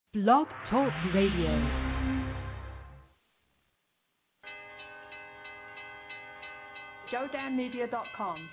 Blog Talk Radio. JoeDanMedia.com.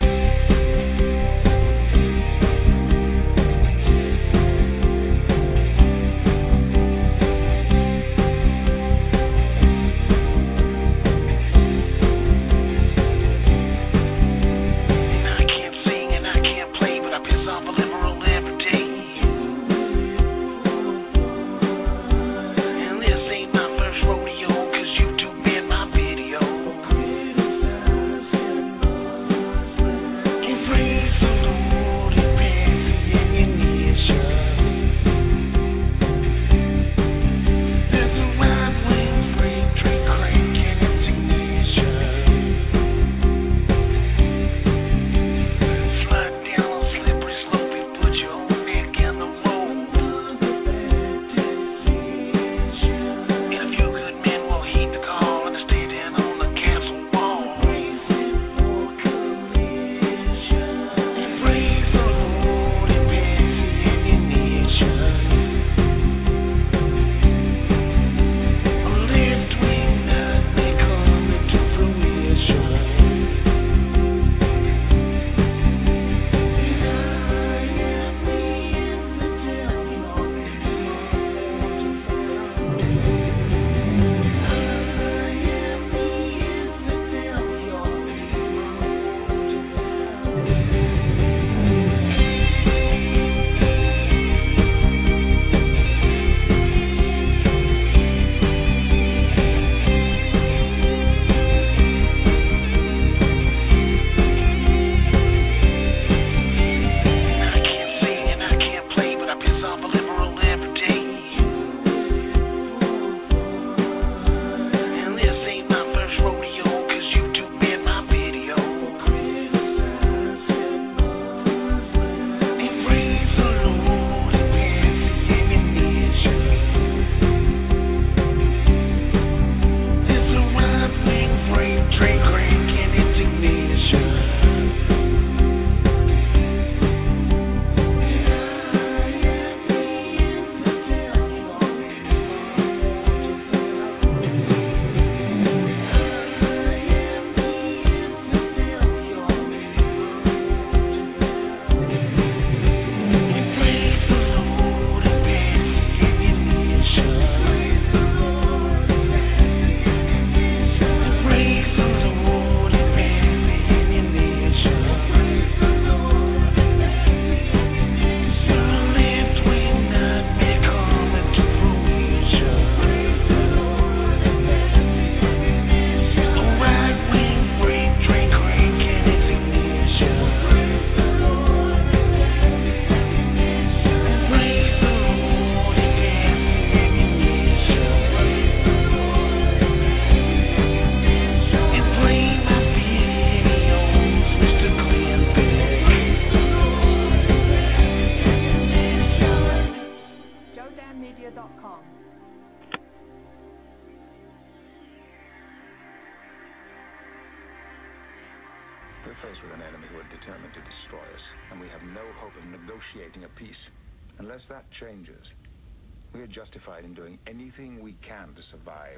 Justified in doing anything we can to survive.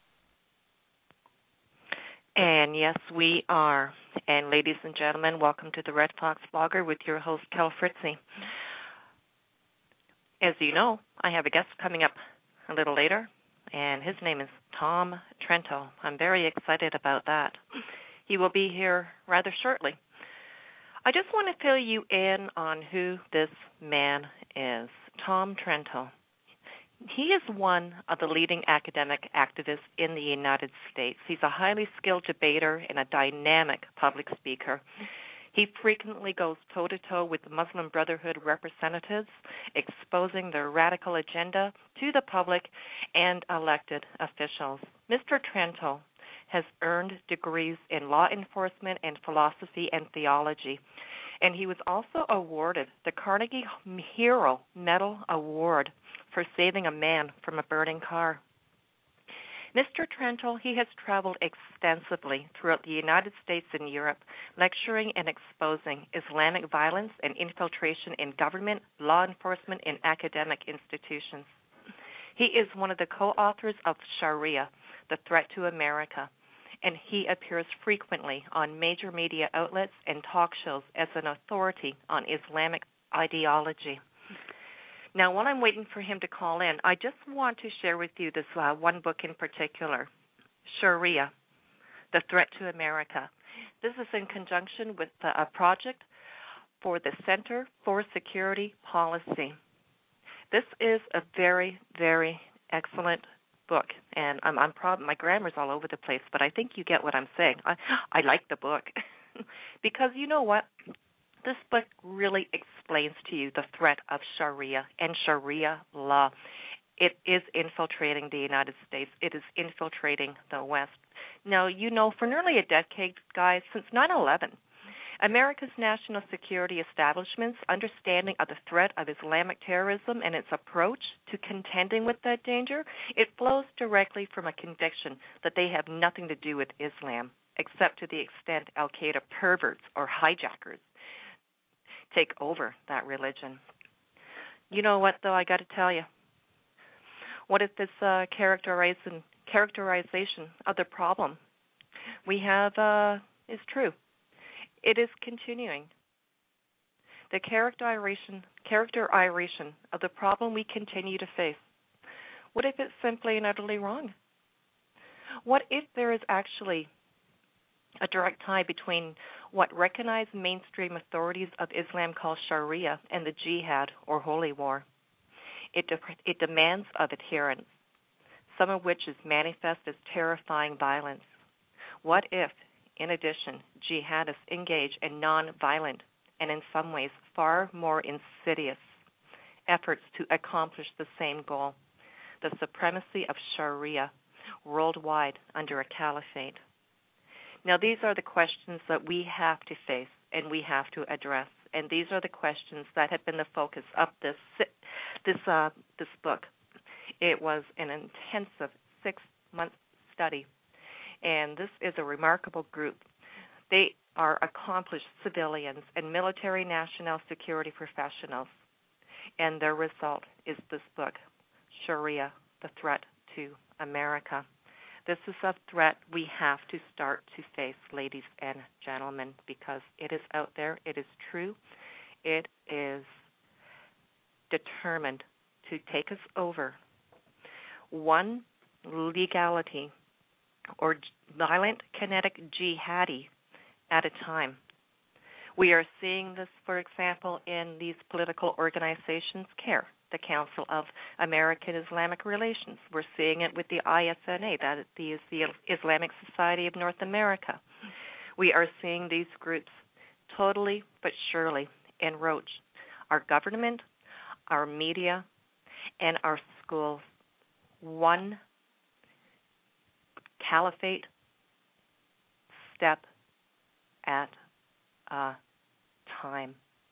And yes, we are. And ladies and gentlemen, welcome to the Red Fox Blogger with your host, Kel Fritzy. As you know, I have a guest coming up a little later, and his name is Tom Trento. I'm very excited about that. He will be here rather shortly. I just want to fill you in on who this man is, Tom Trento. He is one of the leading academic activists in the United States. He's a highly skilled debater and a dynamic public speaker. He frequently goes toe-to-toe with the Muslim Brotherhood representatives, exposing their radical agenda to the public and elected officials. Mr. Trento has earned degrees in law enforcement and philosophy and theology, and he was also awarded the Carnegie Hero Medal Award for saving a man from a burning car. Mr. Trento, he has traveled extensively throughout the United States and Europe, lecturing and exposing Islamic violence and infiltration in government, law enforcement, and academic institutions. He is one of the co-authors of Sharia, The Threat to America, and he appears frequently on major media outlets and talk shows as an authority on Islamic ideology. Now, while I'm waiting for him to call in, I just want to share with you this one book in particular, Sharia, The Threat to America. This is in conjunction with a project for the Center for Security Policy. This is a very, very excellent book, and I'm proud. My grammar's all over the place, but I think you get what I'm saying. I like the book because you know what? This book really explains to you the threat of Sharia and Sharia law. It is infiltrating the United States. It is infiltrating the West. Now, you know, for nearly a decade, guys, since 9/11, America's national security establishment's understanding of the threat of Islamic terrorism and its approach to contending with that danger, it flows directly from a conviction that they have nothing to do with Islam, except to the extent al-Qaeda perverts or hijackers take over that religion. You know what, though, I got to tell you. What if this characterization of the problem we have is true? It is continuing. The characterization of the problem we continue to face. What if it's simply and utterly wrong? What if there is actually a direct tie between what recognized mainstream authorities of Islam call Sharia and the jihad or holy war? It demands of adherents, some of which is manifest as terrifying violence. What if, in addition, jihadists engage in non-violent and in some ways far more insidious efforts to accomplish the same goal, the supremacy of Sharia worldwide under a caliphate? Now, these are the questions that we have to face and we have to address, and these are the questions that have been the focus of this book. It was an intensive 6-month study, and this is a remarkable group. They are accomplished civilians and military national security professionals, and their result is this book, Sharia, The Threat to America. This is a threat we have to start to face, ladies and gentlemen, because it is out there, it is true, it is determined to take us over. One legality or violent kinetic jihadi at a time. We are seeing this, for example, in these political organizations, CARE, the Council of American Islamic Relations. We're seeing it with the ISNA, that is the Islamic Society of North America. We are seeing these groups totally but surely enroach our government, our media, and our schools. One caliphate step at a time.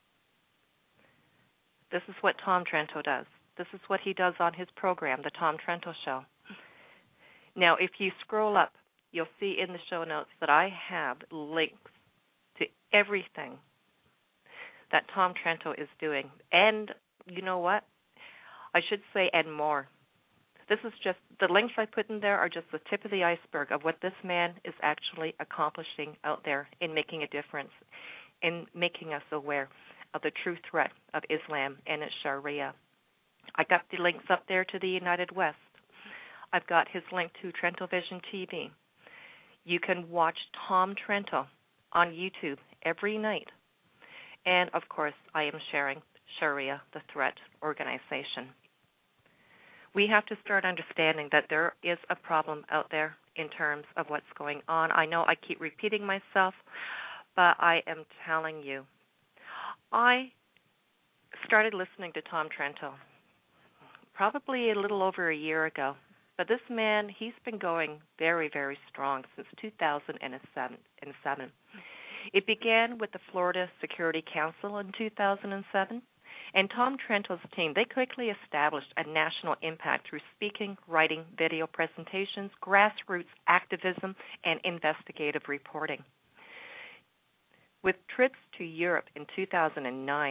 This is what Tom Trento does. This is what he does on his program, The Tom Trento Show. Now, if you scroll up, you'll see in the show notes that I have links to everything that Tom Trento is doing. And you know what? I should say, and more. This is just, the links I put in there are just the tip of the iceberg of what this man is actually accomplishing out there in making a difference, in making us aware of the true threat of Islam and its Sharia. I got the links up there to the United West. I've got his link to Trento Vision TV. You can watch Tom Trento on YouTube every night. And, of course, I am sharing Sharia, the Threat Organization. We have to start understanding that there is a problem out there in terms of what's going on. I know I keep repeating myself, but I am telling you. I started listening to Tom Trento probably a little over a year ago. But this man, he's been going very, very strong since 2007. It began with the Florida Security Council in 2007. And Tom Trento's team, they quickly established a national impact through speaking, writing, video presentations, grassroots activism, and investigative reporting. With trips to Europe in 2009,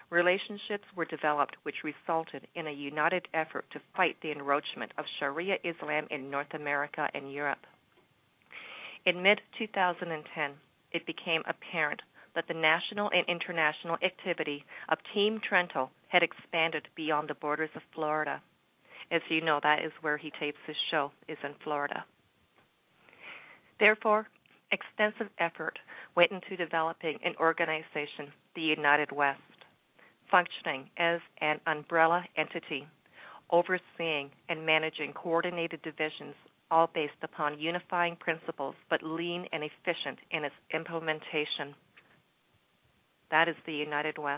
relationships were developed which resulted in a united effort to fight the encroachment of Sharia Islam in North America and Europe. In mid-2010, it became apparent that the national and international activity of Team Trento had expanded beyond the borders of Florida. As you know, that is where he tapes his show, is in Florida. Therefore, extensive effort went into developing an organization, the United West, functioning as an umbrella entity, overseeing and managing coordinated divisions, all based upon unifying principles, but lean and efficient in its implementation. That is the United West.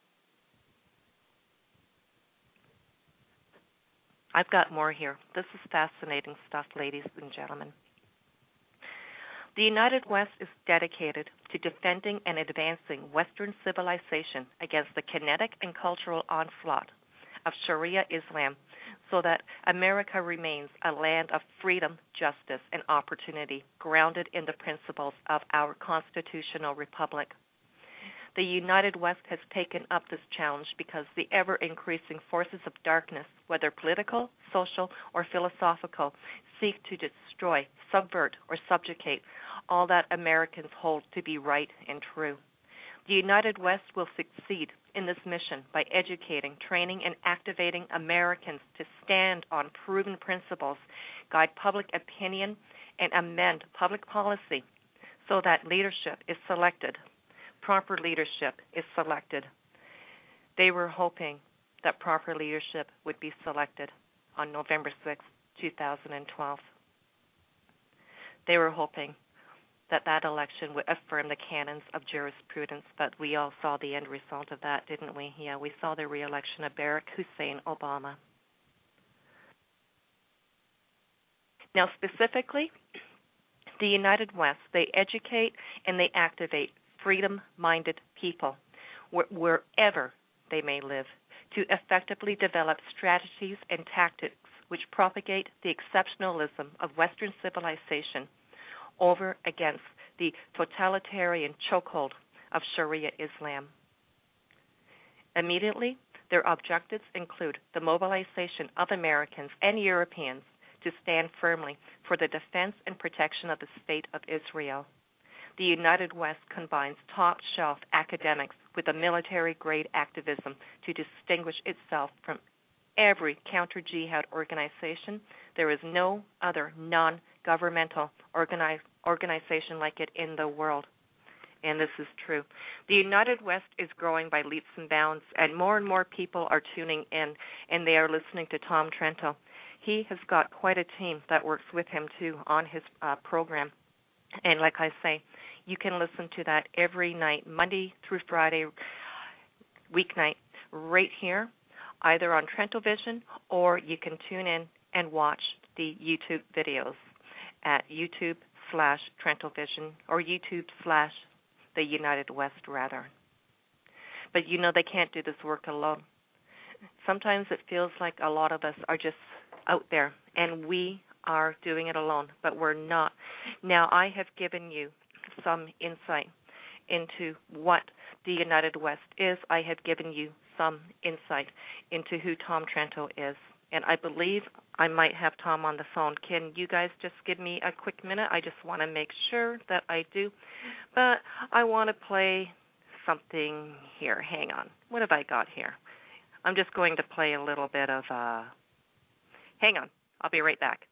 I've got more here. This is fascinating stuff, ladies and gentlemen. The United West is dedicated to defending and advancing Western civilization against the kinetic and cultural onslaught of Sharia Islam so that America remains a land of freedom, justice, and opportunity grounded in the principles of our constitutional republic. The United West has taken up this challenge because the ever-increasing forces of darkness, whether political, social, or philosophical, seek to destroy, subvert, or subjugate all that Americans hold to be right and true. The United West will succeed in this mission by educating, training, and activating Americans to stand on proven principles, guide public opinion, and amend public policy so that leadership is selected. Proper leadership is selected. They were hoping that proper leadership would be selected on November 6, 2012. They were hoping that that election would affirm the canons of jurisprudence, but we all saw the end result of that, didn't we? Yeah, we saw the re-election of Barack Hussein Obama. Now, specifically, the United West, they educate and they activate freedom-minded people wherever they may live to effectively develop strategies and tactics which propagate the exceptionalism of Western civilization over against the totalitarian chokehold of Sharia Islam. Immediately, their objectives include the mobilization of Americans and Europeans to stand firmly for the defense and protection of the State of Israel. The United West combines top-shelf academics with a military-grade activism to distinguish itself from every counter-jihad organization. There is no other non-governmental organization like it in the world, and this is true. The United West is growing by leaps and bounds, and more people are tuning in, and they are listening to Tom Trento. He has got quite a team that works with him, too, on his program. And like I say, you can listen to that every night, Monday through Friday, weeknight, right here, either on Trento Vision, or you can tune in and watch the YouTube videos at YouTube/Trento Vision, or YouTube/The United West, rather. But you know they can't do this work alone. Sometimes it feels like a lot of us are just out there, and we are doing it alone, but we're not. Now, I have given you some insight into what the United West is. I have given you some insight into who Tom Trento is, and I believe I might have Tom on the phone. Can you guys just give me a quick minute? I just want to make sure that I do, but I want to play something here. Hang on. What have I got here? I'm just going to play a little bit of, hang on. I'll be right back.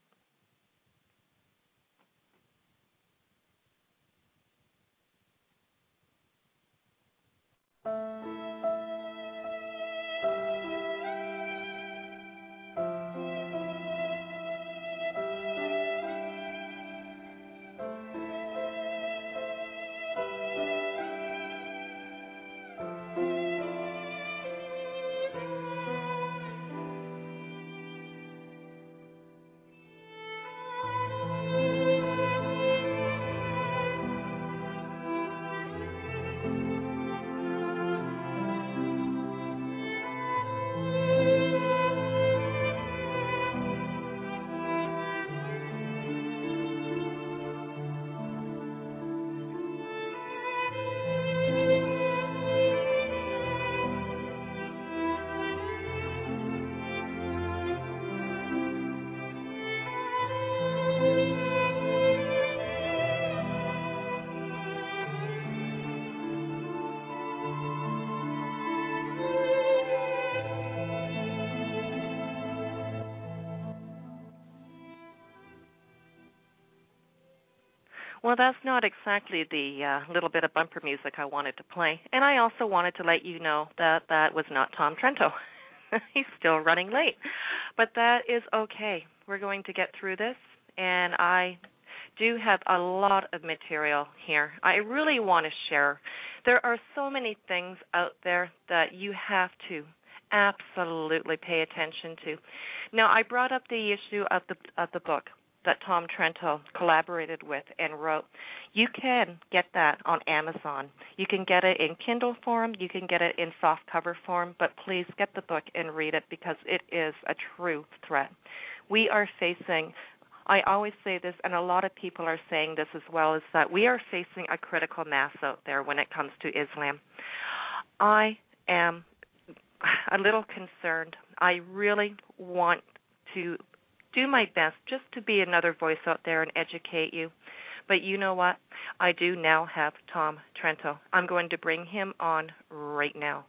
Well, that's not exactly the little bit of bumper music I wanted to play. And I also wanted to let you know that that was not Tom Trento. He's still running late. But that is okay. We're going to get through this, and I do have a lot of material here I really want to share. There are so many things out there that you have to absolutely pay attention to. Now, I brought up the issue of the book that Tom Trento collaborated with and wrote. You can get that on Amazon. You can get it in Kindle form. You can get it in softcover form. But please get the book and read it because it is a true threat. We are facing, I always say this, and a lot of people are saying this as well, is that we are facing a critical mass out there when it comes to Islam. I am a little concerned. I really want to do my best just to be another voice out there and educate you. But you know what? I do now have Tom Trento. I'm going to bring him on right now.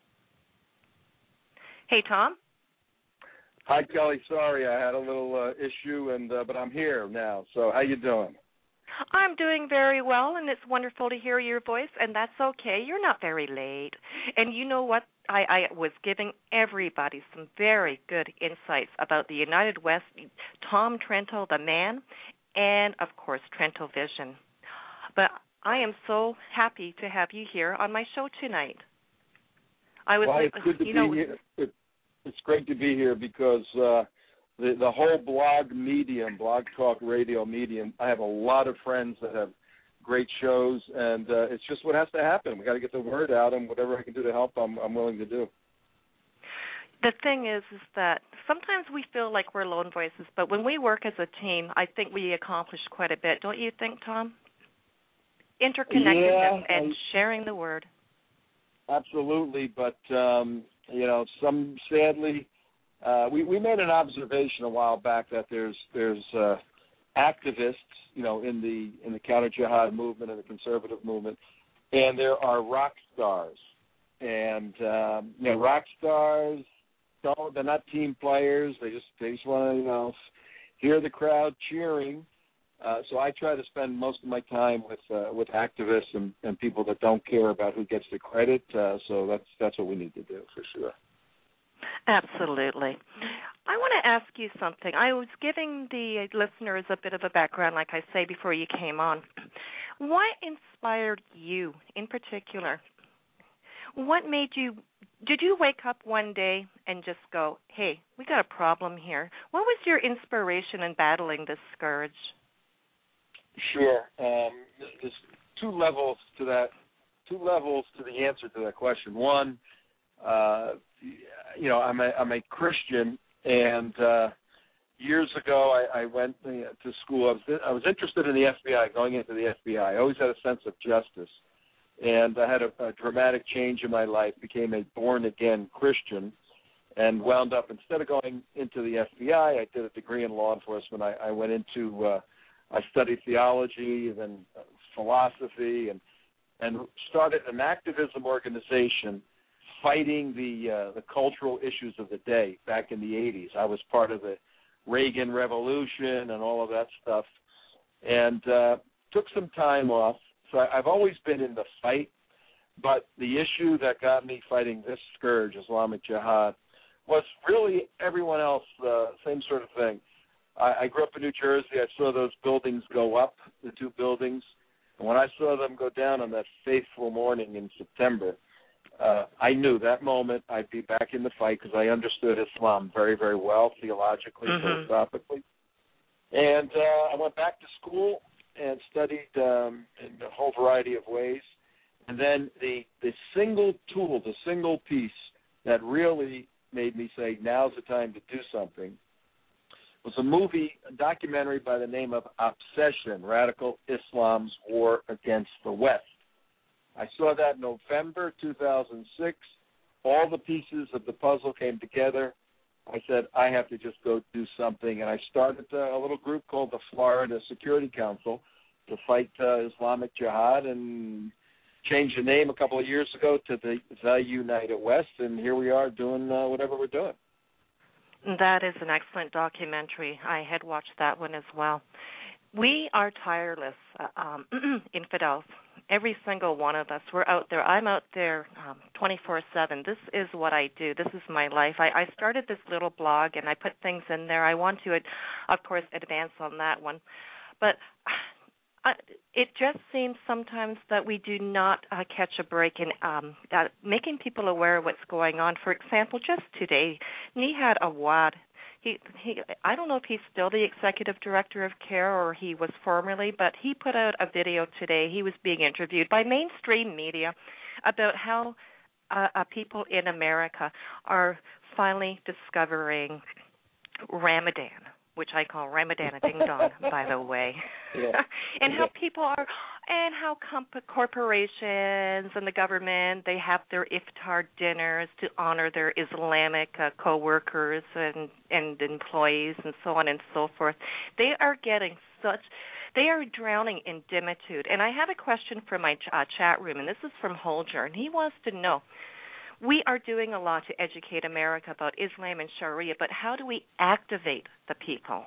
Hey, Tom. Hi, Kelly. Sorry, I had a little issue, but I'm here now. So how you doing? I'm doing very well, and it's wonderful to hear your voice, and that's okay. You're not very late. And you know what? I was giving everybody some very good insights about the United West, Tom Trento, the man, and, of course, Trento Vision. But I am so happy to have you here on my show tonight. It's good to be here. It's great to be here because the whole blog talk radio medium, I have a lot of friends that have great shows, and it's just what has to happen. We got to get the word out, and whatever I can do to help, I'm willing to do. The thing is that sometimes we feel like we're lone voices, but when we work as a team, I think we accomplish quite a bit. Don't you think, Tom? Interconnectedness and sharing the word. Absolutely, but sadly, we made an observation a while back that there's activists, in the counter jihad movement and the conservative movement, and there are rock stars, and rock stars they're not team players. They just want to hear the crowd cheering. So I try to spend most of my time with activists and people that don't care about who gets the credit. So that's what we need to do for sure. Absolutely. I want to ask you something. I was giving the listeners a bit of a background, like I say, before you came on. What inspired you in particular? What made you, did you wake up one day and just go, hey, we got a problem here? What was your inspiration in battling this scourge? Sure. There's two levels to the answer to that question. One, I'm a Christian, and years ago I went to school. I was interested in the FBI, going into the FBI. I always had a sense of justice, and I had a dramatic change in my life, became a born-again Christian, and wound up, instead of going into the FBI, I did a degree in law enforcement. I went into, I studied theology, then philosophy, and started an activism organization fighting the cultural issues of the day back in the 80s. I was part of the Reagan Revolution and all of that stuff, and took some time off. So I've always been in the fight, but the issue that got me fighting this scourge, Islamic Jihad, was really everyone else, same sort of thing. I grew up in New Jersey. I saw those buildings go up, the two buildings, and when I saw them go down on that fateful morning in September, I knew that moment I'd be back in the fight because I understood Islam very, very well, theologically, philosophically. And I went back to school and studied in a whole variety of ways. And then the single tool, the single piece that really made me say, now's the time to do something, was a documentary by the name of Obsession, Radical Islam's War Against the West. I saw that in November 2006. All the pieces of the puzzle came together. I said, I have to just go do something. And I started a little group called the Florida Security Council to fight Islamic Jihad, and changed the name a couple of years ago to the United West. And here we are doing whatever we're doing. That is an excellent documentary. I had watched that one as well. We are tireless infidels. Every single one of us. We're out there. I'm out there 24/7. This is what I do. This is my life. I started this little blog, and I put things in there. I want to, of course, advance on that one. But it just seems sometimes that we do not catch a break in making people aware of what's going on. For example, just today, Nihad Awad, I don't know if he's still the executive director of CARE or he was formerly, but he put out a video today. He was being interviewed by mainstream media about how people in America are finally discovering Ramadan, which I call Ramadan a ding dong, by the way. Yeah. And how people are, and how corporations and the government, they have their iftar dinners to honor their Islamic co-workers and employees and so on and so forth. They are getting they are drowning in dimitude. And I have a question from my chat room, and this is from Holger, and he wants to know, we are doing a lot to educate America about Islam and Sharia, but how do we activate the people?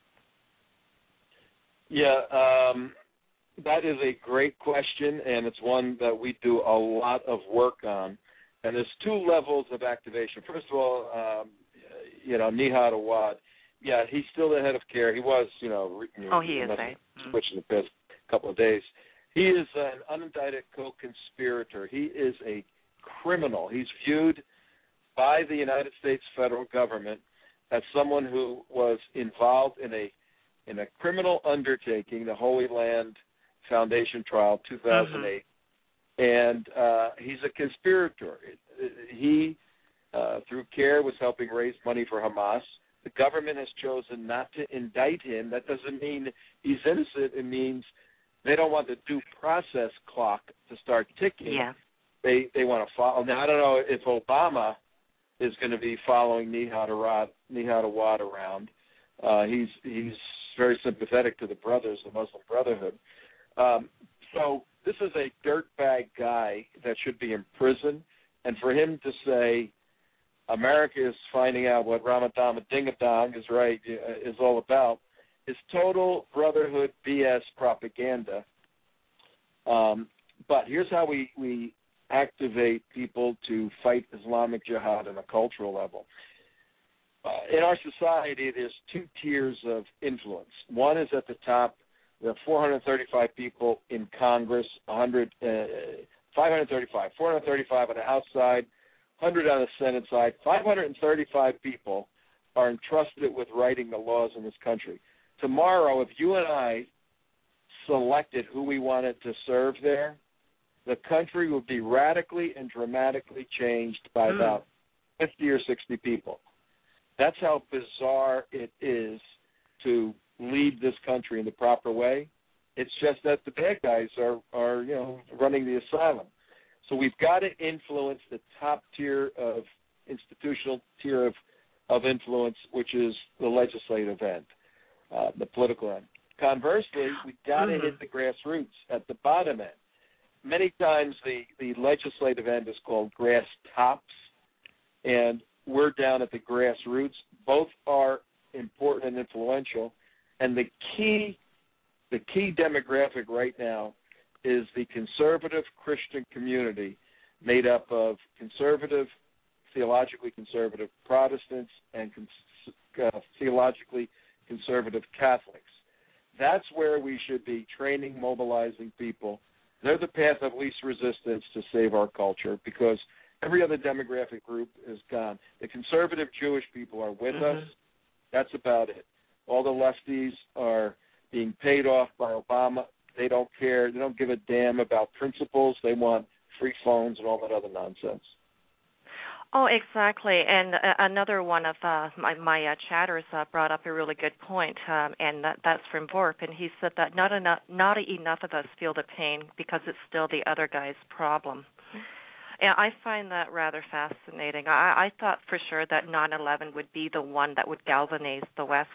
Yeah, that is a great question, and it's one that we do a lot of work on. And there's two levels of activation. First of all, Nihad Awad, yeah, he's still the head of CARE. He was, he is, right? Switched in the past couple of days. He is an unindicted co-conspirator. He is a criminal. He's viewed by the United States federal government as someone who was involved in a criminal undertaking, the Holy Land Foundation trial, 2008, and he's a conspirator. He, through CARE, was helping raise money for Hamas. The government has chosen not to indict him. That doesn't mean he's innocent. It means they don't want the due process clock to start ticking. Yeah. They want to follow. Now, I don't know if Obama is going to be following Nihad Awad around. He's very sympathetic to the brothers, the Muslim Brotherhood. So this is a dirtbag guy that should be in prison. And for him to say America is finding out what Ramadan Dingadong is all about is total brotherhood BS propaganda. But here's how we activate people to fight Islamic jihad on a cultural level. In our society, there's two tiers of influence. One is at the top. There are 435 people in Congress, 435 on the House side, 100 on the Senate side. 535 people are entrusted with writing the laws in this country. Tomorrow, if you and I selected who we wanted to serve there, the country would be radically and dramatically changed by about 50 or 60 people. That's how bizarre it is to lead this country in the proper way. It's just that the bad guys are running the asylum. So we've got to influence the top tier of institutional tier of influence, which is the legislative end, the political end. Conversely, we've got to hit the grassroots at the bottom end. Many times the legislative end is called grass tops, and we're down at the grassroots. Both are important and influential, and the key demographic right now is the conservative Christian community made up of theologically conservative Protestants and theologically conservative Catholics. That's where we should be training, mobilizing people. They're the path of least resistance to save our culture because every other demographic group is gone. The conservative Jewish people are with us. That's about it. All the lefties are being paid off by Obama. They don't care. They don't give a damn about principles. They want free phones and all that other nonsense. Oh, exactly. And another one of my chatters brought up a really good point, and that's from Vorp. And he said that not enough of us feel the pain because it's still the other guy's problem. And I find that rather fascinating. I thought for sure that 9/11 would be the one that would galvanize the West,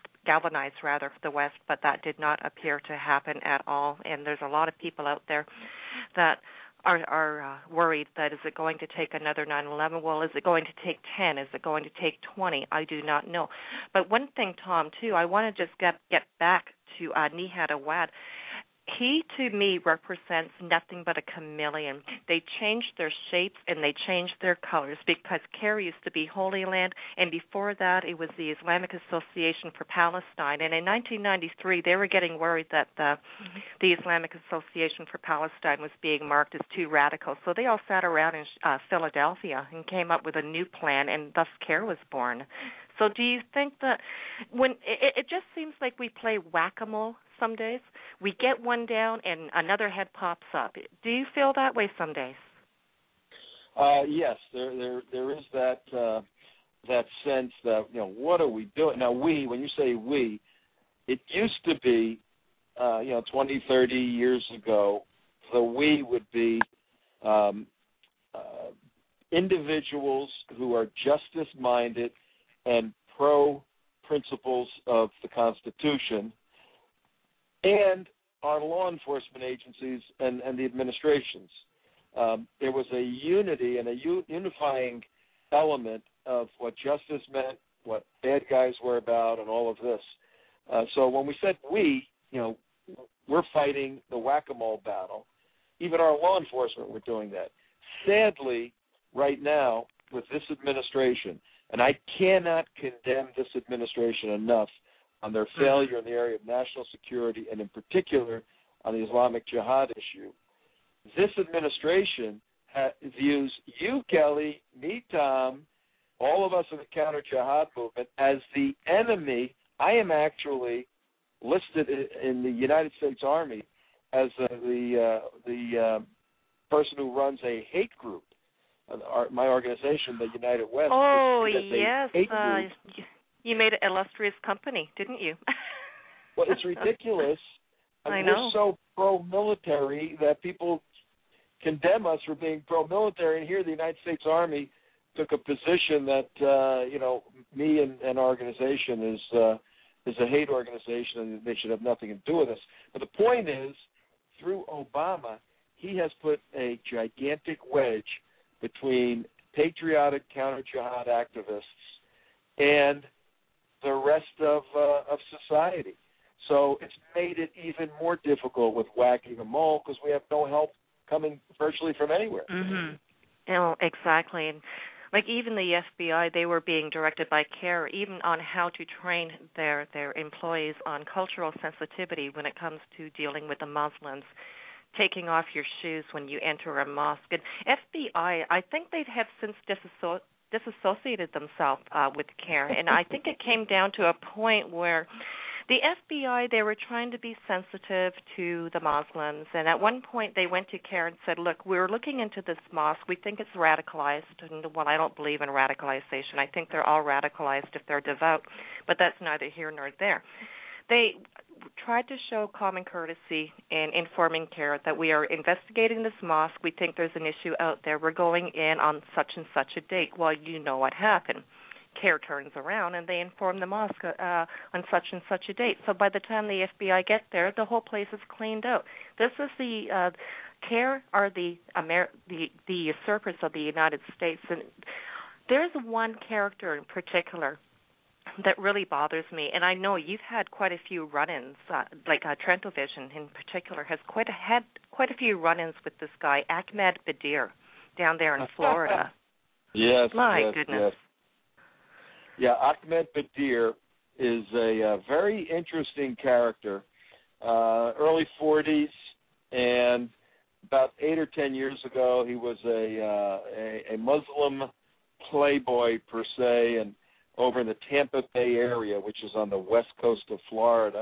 but that did not appear to happen at all. And there's a lot of people out there that are worried that is it going to take another 9/11? Well, is it going to take 10? Is it going to take 20? I do not know. But one thing, Tom, too, I want to just get back to Nihad Awad. He, to me, represents nothing but a chameleon. They changed their shapes and they changed their colors because CAIR used to be Holy Land, and before that it was the Islamic Association for Palestine. And in 1993, they were getting worried that the Islamic Association for Palestine was being marked as too radical. So they all sat around in Philadelphia and came up with a new plan, and thus CAIR was born. So do you think that when it just seems like we play whack-a-mole some days? We get one down and another head pops up. Do you feel that way some days? Yes, there is that sense that, what are we doing? Now, when you say we, it used to be, 20, 30 years ago, the we would be individuals who are justice-minded and pro-principles of the Constitution, and our law enforcement agencies and the administrations. There was a unity and a unifying element of what justice meant, what bad guys were about, and all of this. So when we said we, we're fighting the whack-a-mole battle. Even our law enforcement were doing that. Sadly, right now, with this administration, and I cannot condemn this administration enough on their failure in the area of national security and in particular on the Islamic Jihad issue. This administration views you, Kelly, me, Tom, all of us in the counter-jihad movement as the enemy. I am actually listed in the United States Army as the person who runs a hate group. My organization, the United West. Oh, yes. You made an illustrious company, didn't you? Well, it's ridiculous. I know. We're so pro-military that people condemn us for being pro-military, and here the United States Army took a position that, me and our organization is a hate organization and they should have nothing to do with us. But the point is, through Obama, he has put a gigantic wedge between patriotic counter-jihad activists and the rest of society. So it's made it even more difficult with whacking a mole because we have no help coming virtually from anywhere. Mm-hmm. Oh, exactly. And like even the FBI, they were being directed by CAIR even on how to train their employees on cultural sensitivity when it comes to dealing with the Muslims, taking off your shoes when you enter a mosque. And FBI, I think they have since disassociated themselves with CAIR, and I think it came down to a point where the FBI, they were trying to be sensitive to the Muslims, and at one point they went to CAIR and said, look, we're looking into this mosque. We think it's radicalized, and, well, I don't believe in radicalization. I think they're all radicalized if they're devout, but that's neither here nor there. They tried to show common courtesy in informing CAIR that we are investigating this mosque. We think there's an issue out there. We're going in on such and such a date. Well, you know what happened. CAIR turns around and they inform the mosque on such and such a date. So by the time the FBI get there, the whole place is cleaned out. This is the CAIR are the usurpers of the United States. And there's one character in particular that really bothers me, and I know you've had quite a few run-ins, like Trento Vision in particular has had quite a few run-ins with this guy, Ahmed Badir, down there in Florida. Yes. My goodness. Yes. Yeah, Ahmed Badir is a very interesting character, early 40s, and about 8 or 10 years ago, he was a Muslim playboy per se, and over in the Tampa Bay area, which is on the west coast of Florida,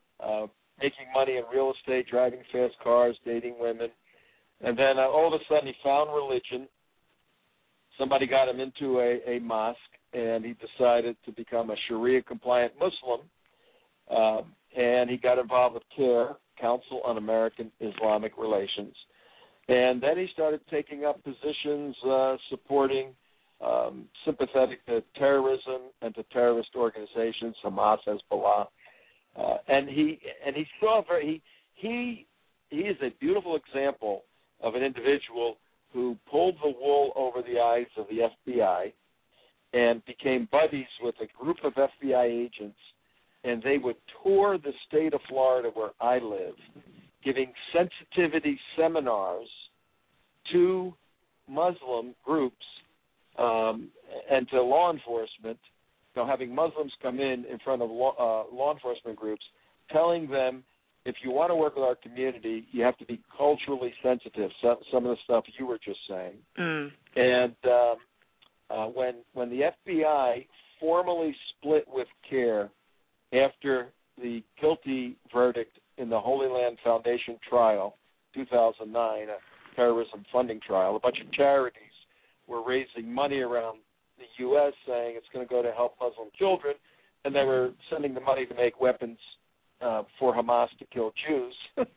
making money in real estate, driving fast cars, dating women. And then all of a sudden he found religion. Somebody got him into a mosque, and he decided to become a Sharia-compliant Muslim. And he got involved with CAIR, Council on American Islamic Relations. And then he started taking up positions supporting sympathetic to terrorism and to terrorist organizations, Hamas, Hezbollah, and he saw he is a beautiful example of an individual who pulled the wool over the eyes of the FBI and became buddies with a group of FBI agents, and they would tour the state of Florida where I live, giving sensitivity seminars to Muslim groups and to law enforcement, having Muslims come in front of law enforcement groups, telling them, if you want to work with our community, you have to be culturally sensitive, some of the stuff you were just saying. And when the FBI formally split with CARE after the guilty verdict in the Holy Land Foundation trial, 2009, a terrorism funding trial, a bunch of charities were raising money around the U.S. saying it's going to go to help Muslim children, and they were sending the money to make weapons for Hamas to kill Jews.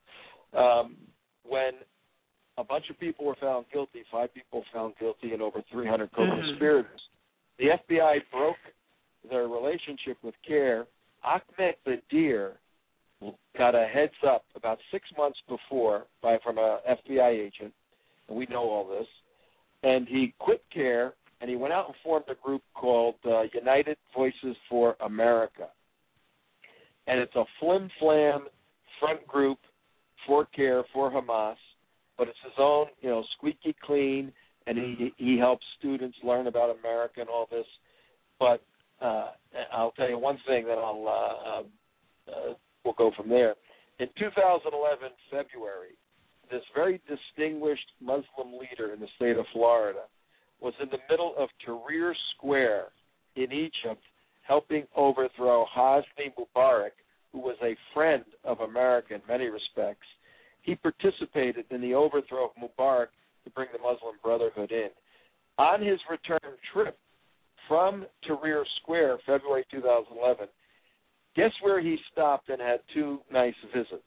When a bunch of people were found guilty, 5 people found guilty, and over 300 co-conspirators, the FBI broke their relationship with CARE. Ahmed Badir got a heads up about 6 months before from an FBI agent, and we know all this, and he quit CARE, and he went out and formed a group called United Voices for America. And it's a flim-flam front group for CARE, for Hamas, but it's his own, squeaky clean, and he helps students learn about America and all this. But I'll tell you one thing, then we'll go from there. In 2011, February, this very distinguished Muslim leader in the state of Florida was in the middle of Tahrir Square in Egypt helping overthrow Hosni Mubarak, who was a friend of America in many respects. He participated in the overthrow of Mubarak to bring the Muslim Brotherhood in. On his return trip from Tahrir Square, February 2011, guess where he stopped and had 2 nice visits?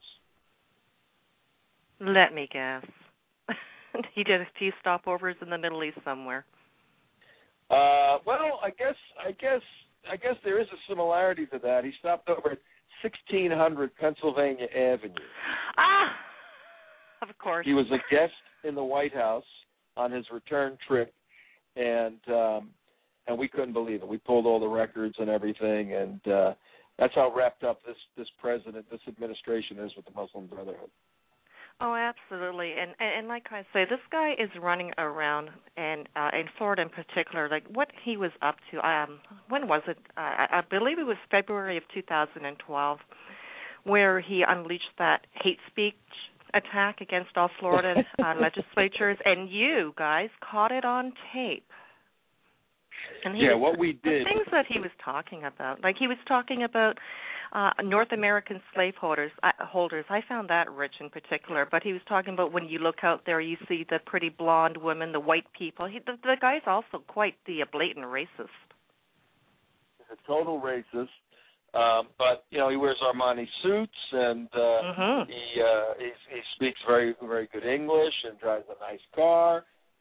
Let me guess. He did a few stopovers in the Middle East somewhere. Well, I guess there is a similarity to that. He stopped over at 1600 Pennsylvania Avenue. Of course. He was a guest in the White House on his return trip, and we couldn't believe it. We pulled all the records and everything, and that's how wrapped up this president, this administration is with the Muslim Brotherhood. Oh, absolutely. And like I say, this guy is running around, and in Florida in particular, like what he was up to. When was it? I believe it was February of 2012, where he unleashed that hate speech attack against all Florida legislatures, and you guys caught it on tape. And what we did. The things that he was talking about, like he was talking about North American slaveholders. I found that rich in particular. But he was talking about when you look out there, you see the pretty blonde women, the white people. The guy's also quite the blatant racist. He's a total racist. But he wears Armani suits, and he speaks very, very good English and drives a nice car.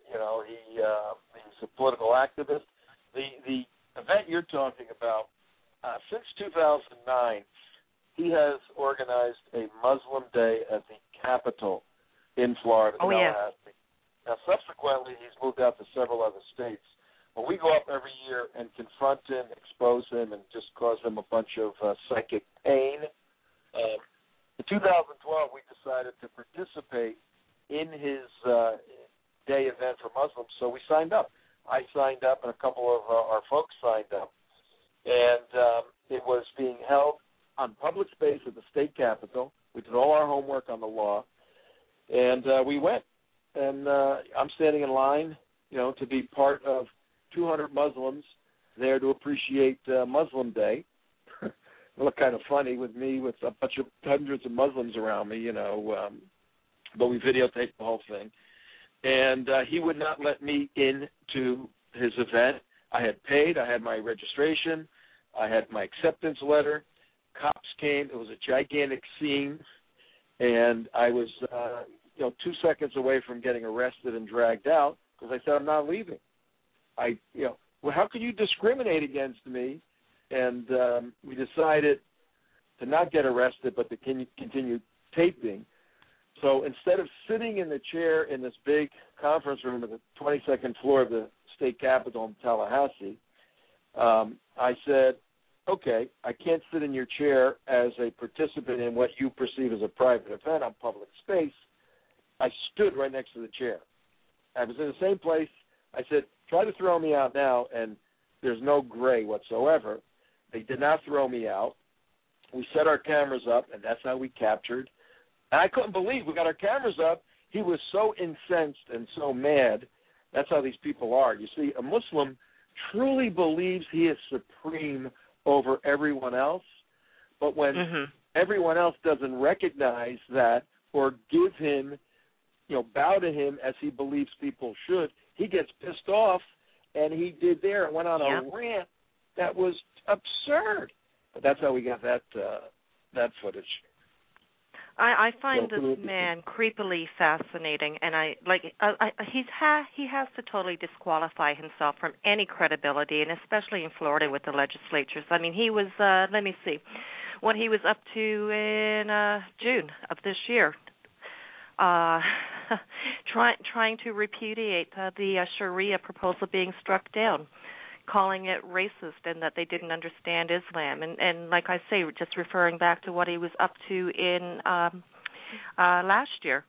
He's a political activist. The event you're talking about, since 2009, he has organized a Muslim Day at the Capitol in Florida. Oh, yeah. Now, subsequently, he's moved out to several other states. But we go up every year and confront him, expose him, and just cause him a bunch of psychic pain. In 2012, we decided to participate in his day event for Muslims, so we signed up. I signed up, and a couple of our folks signed up. And it was being held on public space at the state capitol. We did all our homework on the law, and we went. And I'm standing in line, to be part of 200 Muslims there to appreciate Muslim Day. It looked kind of funny with me with a bunch of hundreds of Muslims around me, but we videotaped the whole thing. And he would not let me into his event. I had paid. I had my registration. I had my acceptance letter. Cops came. It was a gigantic scene. And I was, 2 seconds away from getting arrested and dragged out because I said, I'm not leaving. How could you discriminate against me? And we decided to not get arrested, but to continue taping. So instead of sitting in the chair in this big conference room at the 22nd floor of the state capitol in Tallahassee, I said, okay, I can't sit in your chair as a participant in what you perceive as a private event on public space. I stood right next to the chair. I was in the same place. I said, try to throw me out now, and there's no gray whatsoever. They did not throw me out. We set our cameras up, and that's how we captured. And I couldn't believe we got our cameras up. He was so incensed and so mad. That's how these people are. You see, a Muslim truly believes he is supreme over everyone else, but when everyone else doesn't recognize that or give him, bow to him as he believes people should, he gets pissed off, and he did there and went on a rant that was absurd. But that's how we got that footage. I find this man creepily fascinating, and he has to totally disqualify himself from any credibility, and especially in Florida with the legislatures. I mean, he was let me see what he was up to in June of this year, trying to repudiate the Sharia proposal being struck down, calling it racist and that they didn't understand Islam. And like I say, just referring back to what he was up to in last year,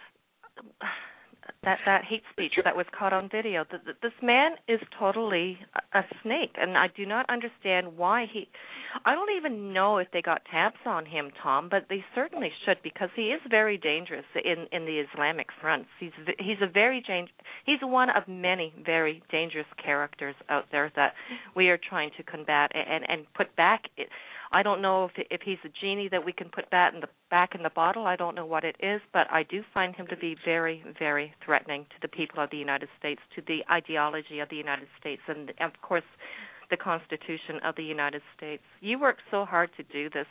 that hate speech that was caught on video. This man is totally a snake, and I do not understand why I don't even know if they got tabs on him, Tom, but they certainly should, because he is very dangerous in the Islamic fronts. He's one of many very dangerous characters out there that we are trying to combat and put back. I don't know if he's a genie that we can put back in the bottle. I don't know what it is, but I do find him to be very, very threatening to the people of the United States, to the ideology of the United States, and, of course, the Constitution of the United States. You work so hard to do this.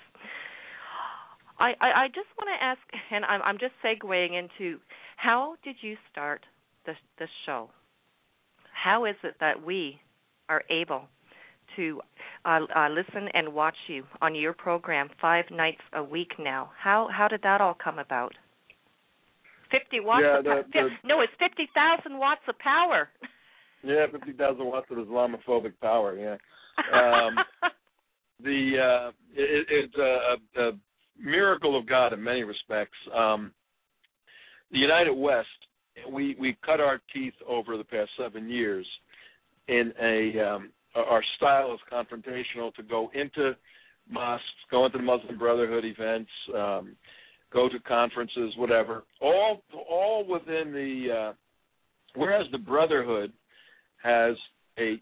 I just want to ask, and I'm just segueing into, how did you start this show? How is it that we are able to listen and watch you on your program 5 nights a week now? How did that all come about? 50 watts it's 50,000 watts of power. Yeah, 50,000 watts of Islamophobic power, yeah. It's a miracle of God in many respects. The United West, we cut our teeth over the past 7 years in our style is confrontational, to go into mosques, go into the Muslim Brotherhood events, go to conferences, whatever, all within the whereas the Brotherhood has a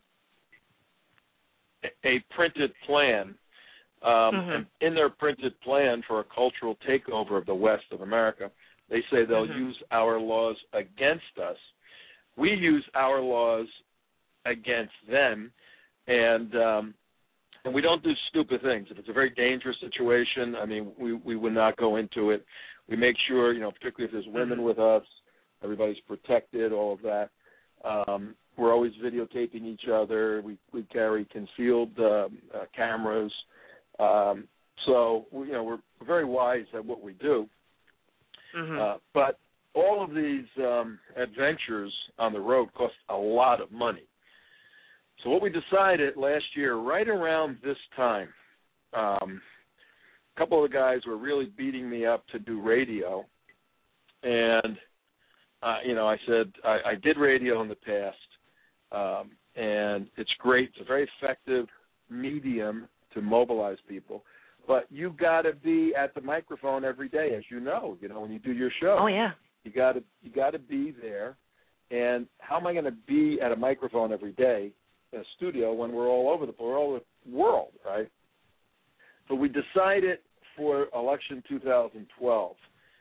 printed plan, and in their printed plan for a cultural takeover of the West of America, they say they'll use our laws against us. We use our laws against them, and we don't do stupid things. If it's a very dangerous situation, I mean, we would not go into it. We make sure, particularly if there's women with us, everybody's protected, all of that. We're always videotaping each other. We carry concealed cameras. So, we're very wise at what we do. But all of these adventures on the road cost a lot of money. So what we decided last year, right around this time, a couple of the guys were really beating me up to do radio. And, I said, I did radio in the past, and it's great. It's a very effective medium to mobilize people. But you got to be at the microphone every day, as you know, when you do your show. Oh, yeah. You got to be there. And how am I going to be at a microphone every day in a studio when we're all over the world, right? So we decided for election 2012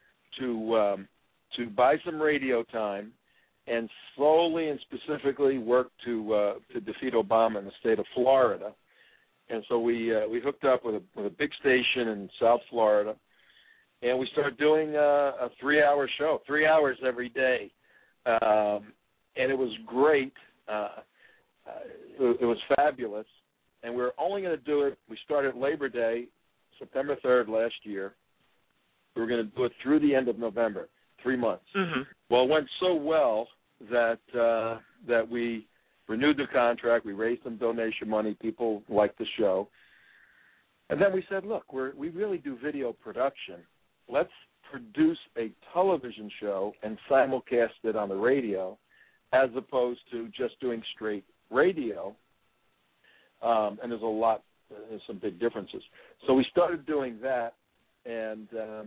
to buy some radio time and slowly and specifically work to defeat Obama in the state of Florida. And so we hooked up with a big station in South Florida, and we started doing a 3-hour show, 3 hours every day, and it was great. It was fabulous, and we were only going to do it. We started Labor Day, September 3rd last year, We were going to do it through the end of November, 3 months. Mm-hmm. Well, it went so well that that we renewed the contract. We raised some donation money. People liked the show. And then we said, look, we really do video production. Let's produce a television show and simulcast it on the radio as opposed to just doing straight radio. And there's some big differences. So we started doing that, and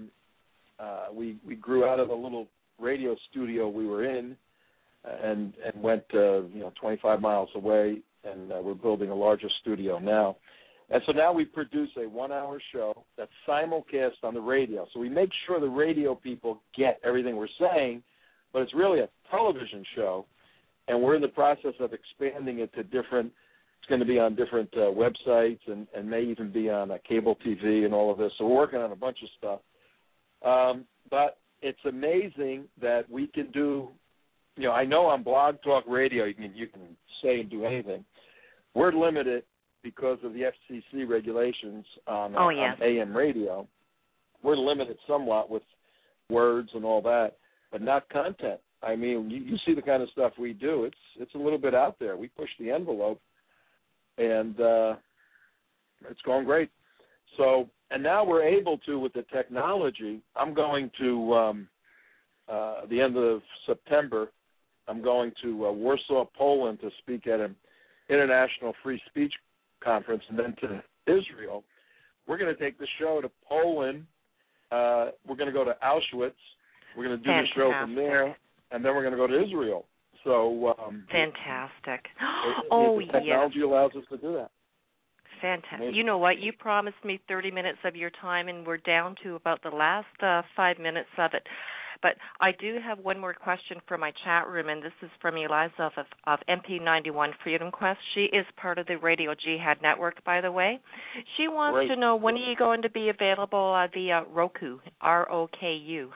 we grew out of the little radio studio we were in and went 25 miles away, and we're building a larger studio now. And so now we produce a 1-hour show that's simulcast on the radio. So we make sure the radio people get everything we're saying, but it's really a television show, and we're in the process of expanding it to different. It's going to be on different websites and may even be on cable TV and all of this. So we're working on a bunch of stuff. But it's amazing that we can do, I know on Blog Talk Radio you can say and do anything. We're limited because of the FCC regulations on AM radio. We're limited somewhat with words and all that, but not content. I mean, you see the kind of stuff we do. It's a little bit out there. We push the envelope, and it's going great. So, and now we're able to, with the technology, I'm going to, the end of September, I'm going to Warsaw, Poland to speak at an international free speech conference, and then to Israel. We're going to take the show to Poland. We're going to go to Auschwitz. We're going to do the show from there, and then we're going to go to Israel. So fantastic. The technology allows us to do that. Fantastic. Amazing. You know what? You promised me 30 minutes of your time, and we're down to about the last 5 minutes of it. But I do have one more question for my chat room, and this is from Eliza of MP91 Freedom Quest. She is part of the Radio Jihad Network, by the way. She wants to know, when are you going to be available via Roku, ROKU?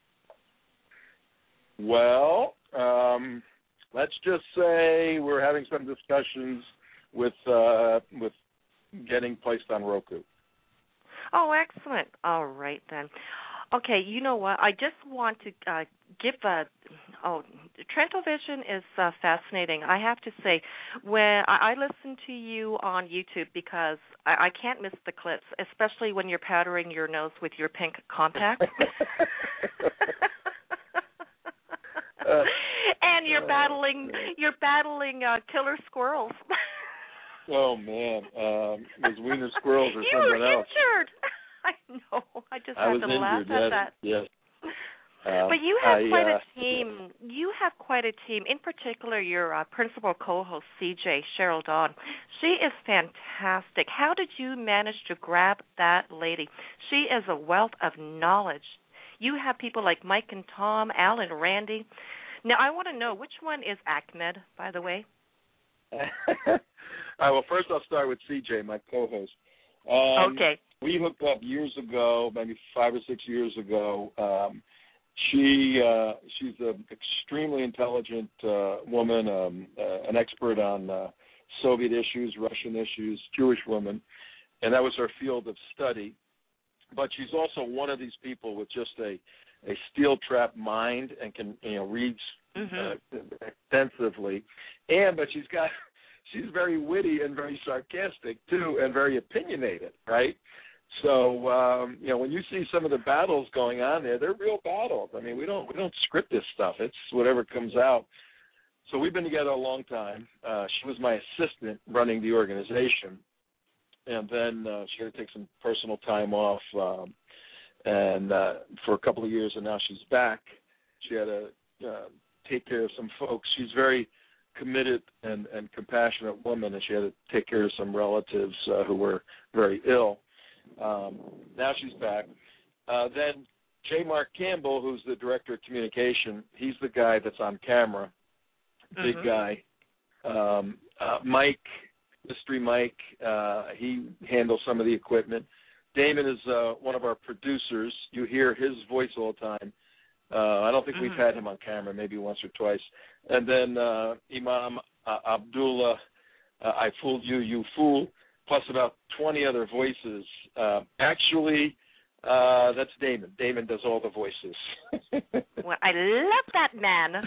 Well, let's just say we're having some discussions with getting placed on Roku. Oh, excellent. All right, then. Okay, you know what? I just want to give Trento Vision is fascinating. I have to say, when I listen to you on YouTube, because I can't miss the clips, especially when you're powdering your nose with your pink contacts. And you're battling killer squirrels. Oh man, those wiener squirrels or something else. You were injured. I know. I just had to laugh at that. Yes. But you have quite a team. You have quite a team. In particular, your principal co-host, CJ, Cheryl Dawn. She is fantastic. How did you manage to grab that lady? She is a wealth of knowledge. You have people like Mike and Tom, Al and Randy. Now, I want to know, which one is Ahmed, by the way? All right, well, first I'll start with CJ, my co-host. Okay. We hooked up years ago, maybe 5 or 6 years ago. She's an extremely intelligent woman, an expert on Soviet issues, Russian issues, Jewish woman, and that was her field of study. But she's also one of these people with just a steel-trap mind and can reads extensively, but she's very witty and very sarcastic too, and very opinionated, right? So when you see some of the battles going on there, they're real battles. I mean, we don't script this stuff. It's whatever comes out. So we've been together a long time. She was my assistant running the organization, and then she had to take some personal time off, and for a couple of years, and now she's back. She had to take care of some folks. She's very committed and compassionate woman, and she had to take care of some relatives who were very ill. Now she's back. Then J. Mark Campbell, who's the director of communication, he's the guy that's on camera, big guy. Mike, Mystery Mike, he handles some of the equipment. Damon is one of our producers. You hear his voice all the time. I don't think we've had him on camera, maybe once or twice. And then Imam Abdullah, I fooled you, you fool, plus about 20 other voices. Actually, That's Damon. Damon does all the voices. Well, I love that man.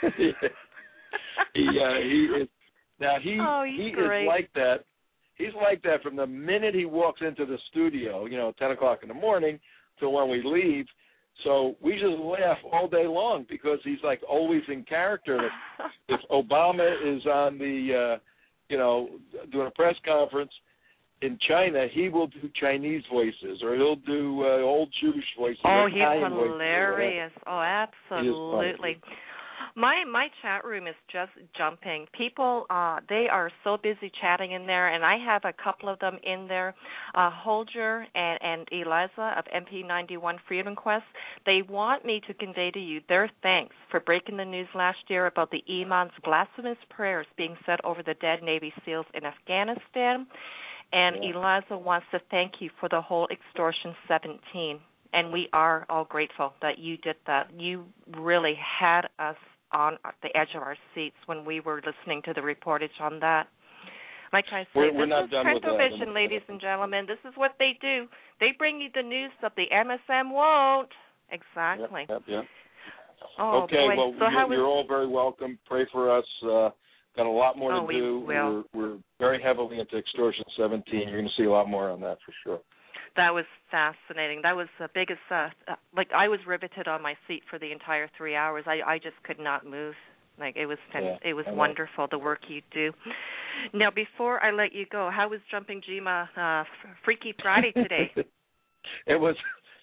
He is. Now he great. is like that. He's like that from the minute he walks into the studio, 10 o'clock in the morning till when we leave. So we just laugh all day long because he's like always in character. If Obama is on the, doing a press conference in China, he will do Chinese voices, or he'll do old Jewish voices. Oh, he's Italian hilarious. Voices, oh, absolutely. My chat room is just jumping. People, they are so busy chatting in there, and I have a couple of them in there. Holger and Eliza of MP91 Freedom Quest, they want me to convey to you their thanks for breaking the news last year about the Imam's blasphemous prayers being said over the dead Navy SEALs in Afghanistan. And Eliza wants to thank you for the whole Extortion 17. And we are all grateful that you did that. You really had us on the edge of our seats when we were listening to the reportage on that. Like I said, we're not this is done with Trento that. Vision, ladies and gentlemen. This is what they do. They bring you the news that the MSM won't. Exactly. Yep. Oh, okay, boy. well, So you're all very welcome. Pray for us. Got a lot more to do. Will. We're very heavily into Extortion 17. You're going to see a lot more on that for sure. That was fascinating. That was the biggest, I was riveted on my seat for the entire 3 hours. I just could not move. It was wonderful, the work you do. Now, before I let you go, how was Jumping Jima Freaky Friday today? It was,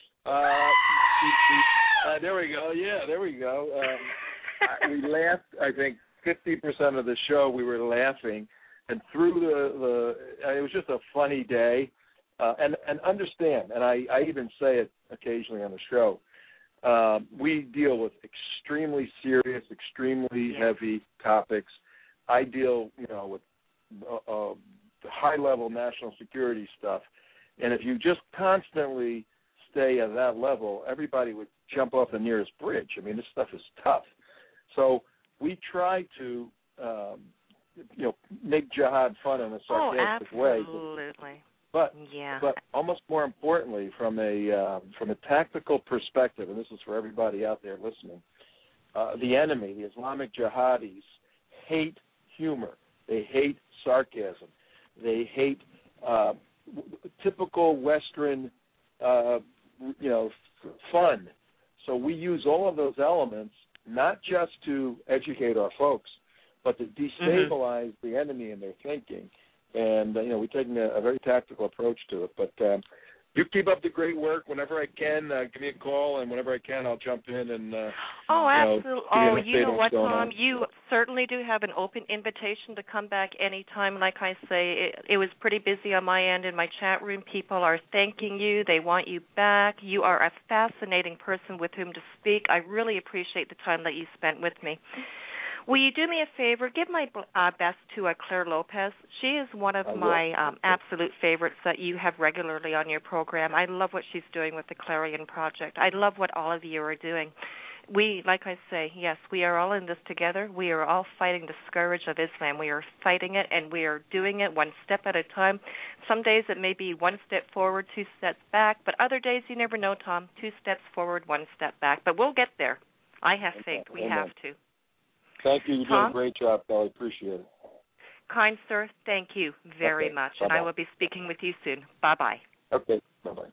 there we go. Yeah, there we go. We laughed, I think, 50% of the show we were laughing. And through it was just a funny day. And understand, and I even say it occasionally on the show, we deal with extremely serious, extremely heavy topics. I deal, with high-level national security stuff. And if you just constantly stay at that level, everybody would jump off the nearest bridge. I mean, this stuff is tough. So we try to, make jihad fun in a sarcastic way. Absolutely. But almost more importantly, from a tactical perspective, and this is for everybody out there listening, the enemy, the Islamic jihadis, hate humor. They hate sarcasm. They hate typical Western, fun. So we use all of those elements not just to educate our folks, but to destabilize the enemy in their thinking. And, we're taking a very tactical approach to it. But you keep up the great work. Whenever I can, give me a call, and whenever I can, I'll jump in and, absolutely. You know what, Tom? On. You certainly do have an open invitation to come back anytime. Like I say, it was pretty busy on my end in my chat room. People are thanking you. They want you back. You are a fascinating person with whom to speak. I really appreciate the time that you spent with me. Will you do me a favor? Give my best to Claire Lopez. She is one of my absolute favorites that you have regularly on your program. I love what she's doing with the Clarion Project. I love what all of you are doing. We, like I say, yes, we are all in this together. We are all fighting the scourge of Islam. We are fighting it, and we are doing it one step at a time. Some days it may be one step forward, 2 steps back, but other days you never know, Tom. 2 steps forward, 1 step back. But we'll get there. I have faith. We have to. Thank you. You're doing a great job, Kelly. Appreciate it. Kind sir, thank you very much. Bye-bye. And I will be speaking with you soon. Bye-bye. Okay. Bye-bye.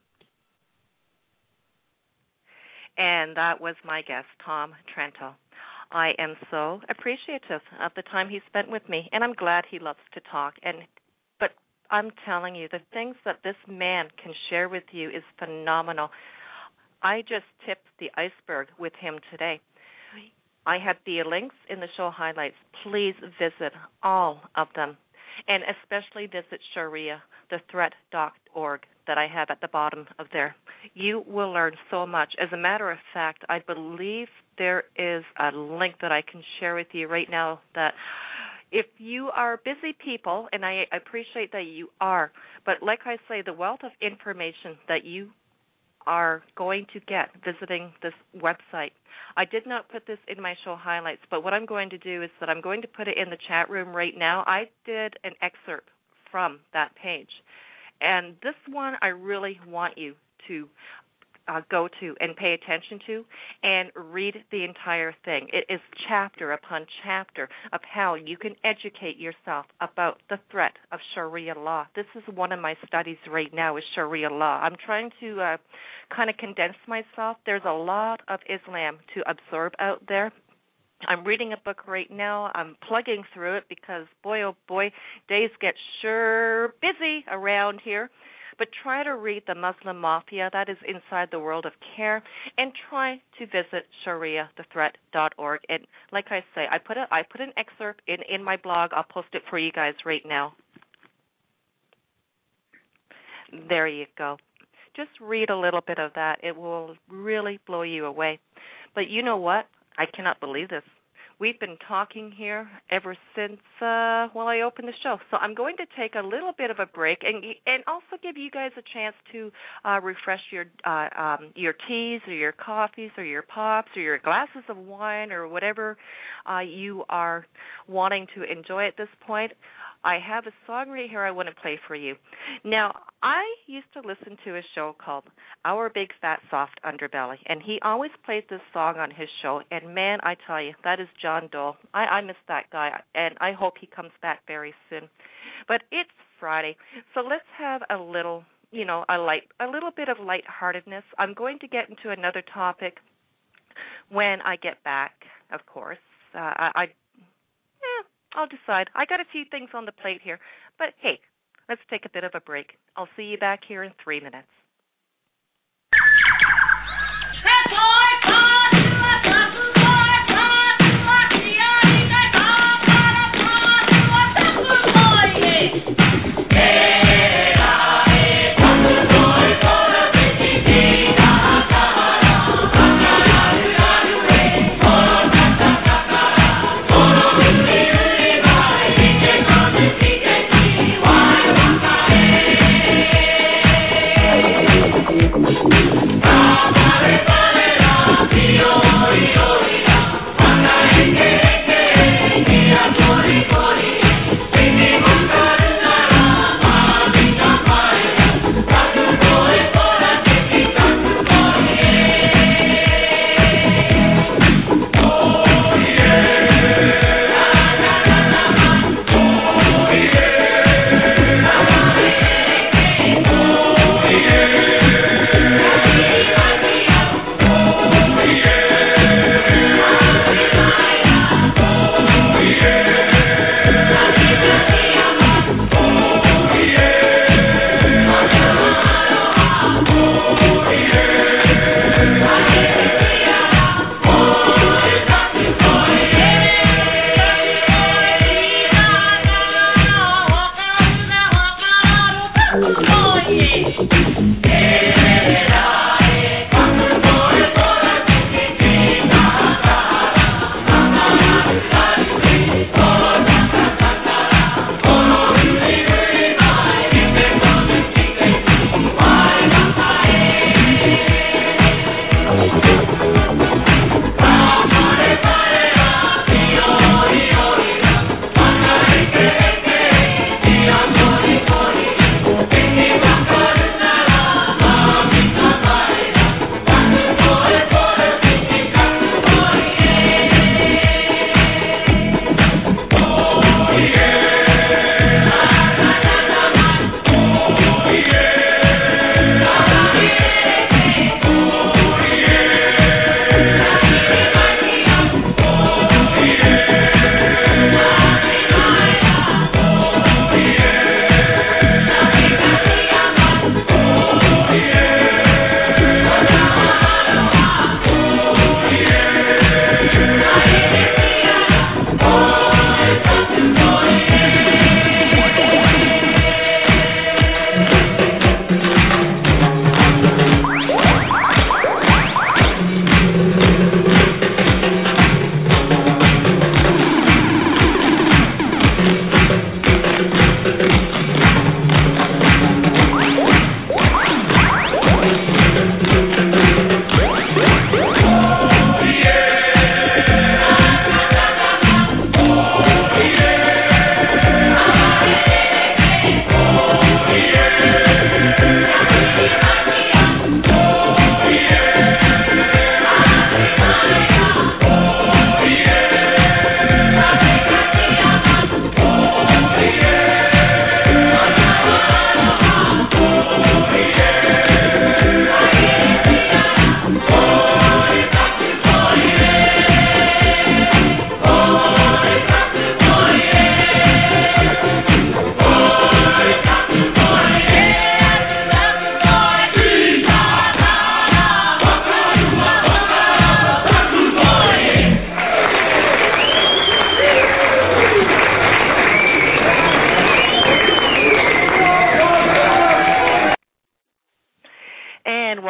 And that was my guest, Tom Trento. I am so appreciative of the time he spent with me, and I'm glad he loves to talk. But I'm telling you, the things that this man can share with you is phenomenal. I just tipped the iceberg with him today. I have the links in the show highlights. Please visit all of them, and especially visit Sharia, the threat.org that I have at the bottom of there. You will learn so much. As a matter of fact, I believe there is a link that I can share with you right now that if you are busy people, and I appreciate that you are, but like I say, the wealth of information that you are going to get visiting this website. I did not put this in my show highlights, but what I'm going to do is that I'm going to put it in the chat room right now. I did an excerpt from that page. And this one I really want you to go to and pay attention to and read the entire thing. It is chapter upon chapter of how you can educate yourself about the threat of Sharia law. This is one of my studies right now is Sharia law. I'm trying to kind of condense myself. There's a lot of Islam to absorb out there. I'm reading a book right now. I'm plugging through it because, boy, oh boy, days get sure busy around here. But try to read The Muslim Mafia, that is Inside the World of Care, and try to visit ShariaTheThreat.org. And like I say, I put an excerpt in my blog. I'll post it for you guys right now. There you go. Just read a little bit of that. It will really blow you away. But you know what? I cannot believe this. We've been talking here ever since, I opened the show. So I'm going to take a little bit of a break and also give you guys a chance to refresh your teas or your coffees or your pops or your glasses of wine or whatever you are wanting to enjoy at this point. I have a song right here I want to play for you. Now, I used to listen to a show called Our Big Fat Soft Underbelly, and he always played this song on his show, and man, I tell you, that is John Dole. I miss that guy, and I hope he comes back very soon. But it's Friday, so let's have a little, a little bit of lightheartedness. I'm going to get into another topic when I get back, of course. I'll decide. I got a few things on the plate here. But, hey, let's take a bit of a break. I'll see you back here in 3 minutes.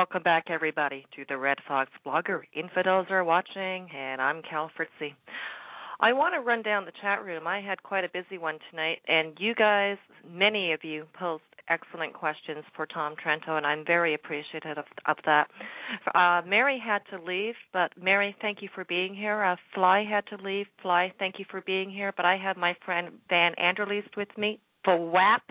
welcome back, everybody, to the Red Fox Blogger. Infidels are watching, and I'm Cal Fritzy. I want to run down the chat room. I had quite a busy one tonight, and you guys, many of you, posed excellent questions for Tom Trento, and I'm very appreciative of that. Mary had to leave, but Mary, thank you for being here. Fly had to leave. Fly, thank you for being here, but I have my friend Van Anderleest with me. FWAP,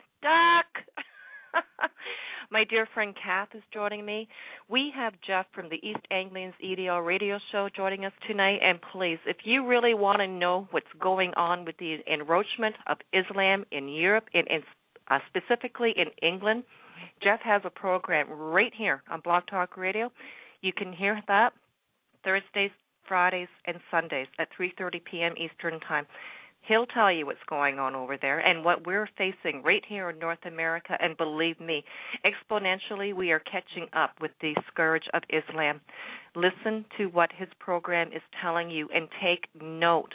Duck! My dear friend Kath is joining me. We have Jeff from the East Anglians EDL radio show joining us tonight. And please, if you really want to know what's going on with the encroachment of Islam in Europe, specifically in England, Jeff has a program right here on Blog Talk Radio. You can hear that Thursdays, Fridays, and Sundays at 3:30 p.m. Eastern Time. He'll tell you what's going on over there and what we're facing right here in North America. And believe me, exponentially, we are catching up with the scourge of Islam. Listen to what his program is telling you and take note.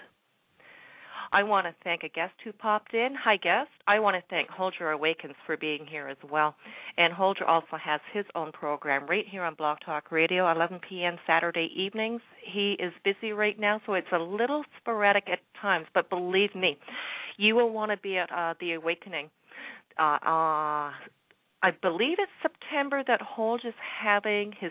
I want to thank a guest who popped in. Hi, guest. I want to thank Holger Awakens for being here as well. And Holger also has his own program right here on Blog Talk Radio, 11 p.m. Saturday evenings. He is busy right now, so it's a little sporadic at times. But believe me, you will want to be at The Awakening. I believe it's September that Holger is having his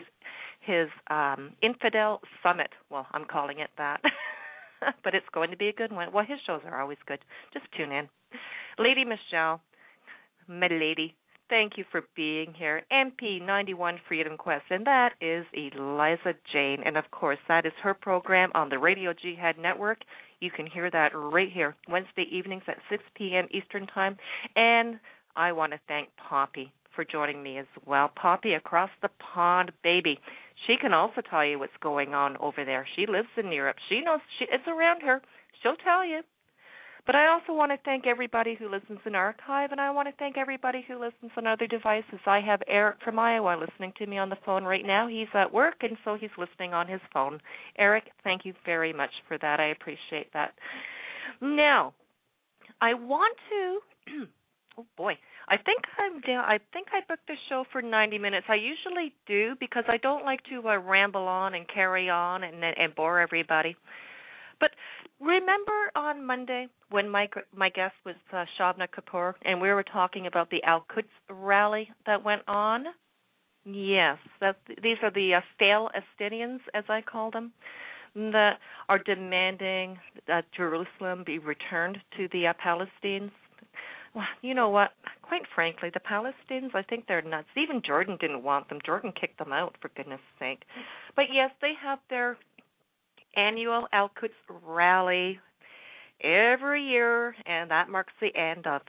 Infidel Summit. Well, I'm calling it that. But it's going to be a good one. Well, his shows are always good. Just tune in. Lady Michelle, my lady, thank you for being here. MP91 Freedom Quest, and that is Eliza Jane. And, of course, that is her program on the Radio Jihad Network. You can hear that right here, Wednesday evenings at 6 p.m. Eastern Time. And I want to thank Poppy for joining me as well. Poppy across the pond, baby. She can also tell you what's going on over there. She lives in Europe. She knows it's around her. She'll tell you. But I also want to thank everybody who listens in archive, and I want to thank everybody who listens on other devices. I have Eric from Iowa listening to me on the phone right now. He's at work, and so he's listening on his phone. Eric, thank you very much for that. I appreciate that. Now, I want to oh boy, I think I'm down. I think I booked the show for 90 minutes. I usually do because I don't like to ramble on and carry on and bore everybody. But remember on Monday when my guest was Shavna Kapoor and we were talking about the Al-Quds rally that went on? Yes, these are the Palestinians, as I call them, that are demanding that Jerusalem be returned to the Palestinians. Well, you know what? Quite frankly, the Palestinians, I think they're nuts. Even Jordan didn't want them. Jordan kicked them out, for goodness sake. But yes, they have their annual Al-Quds rally every year, and that marks the end of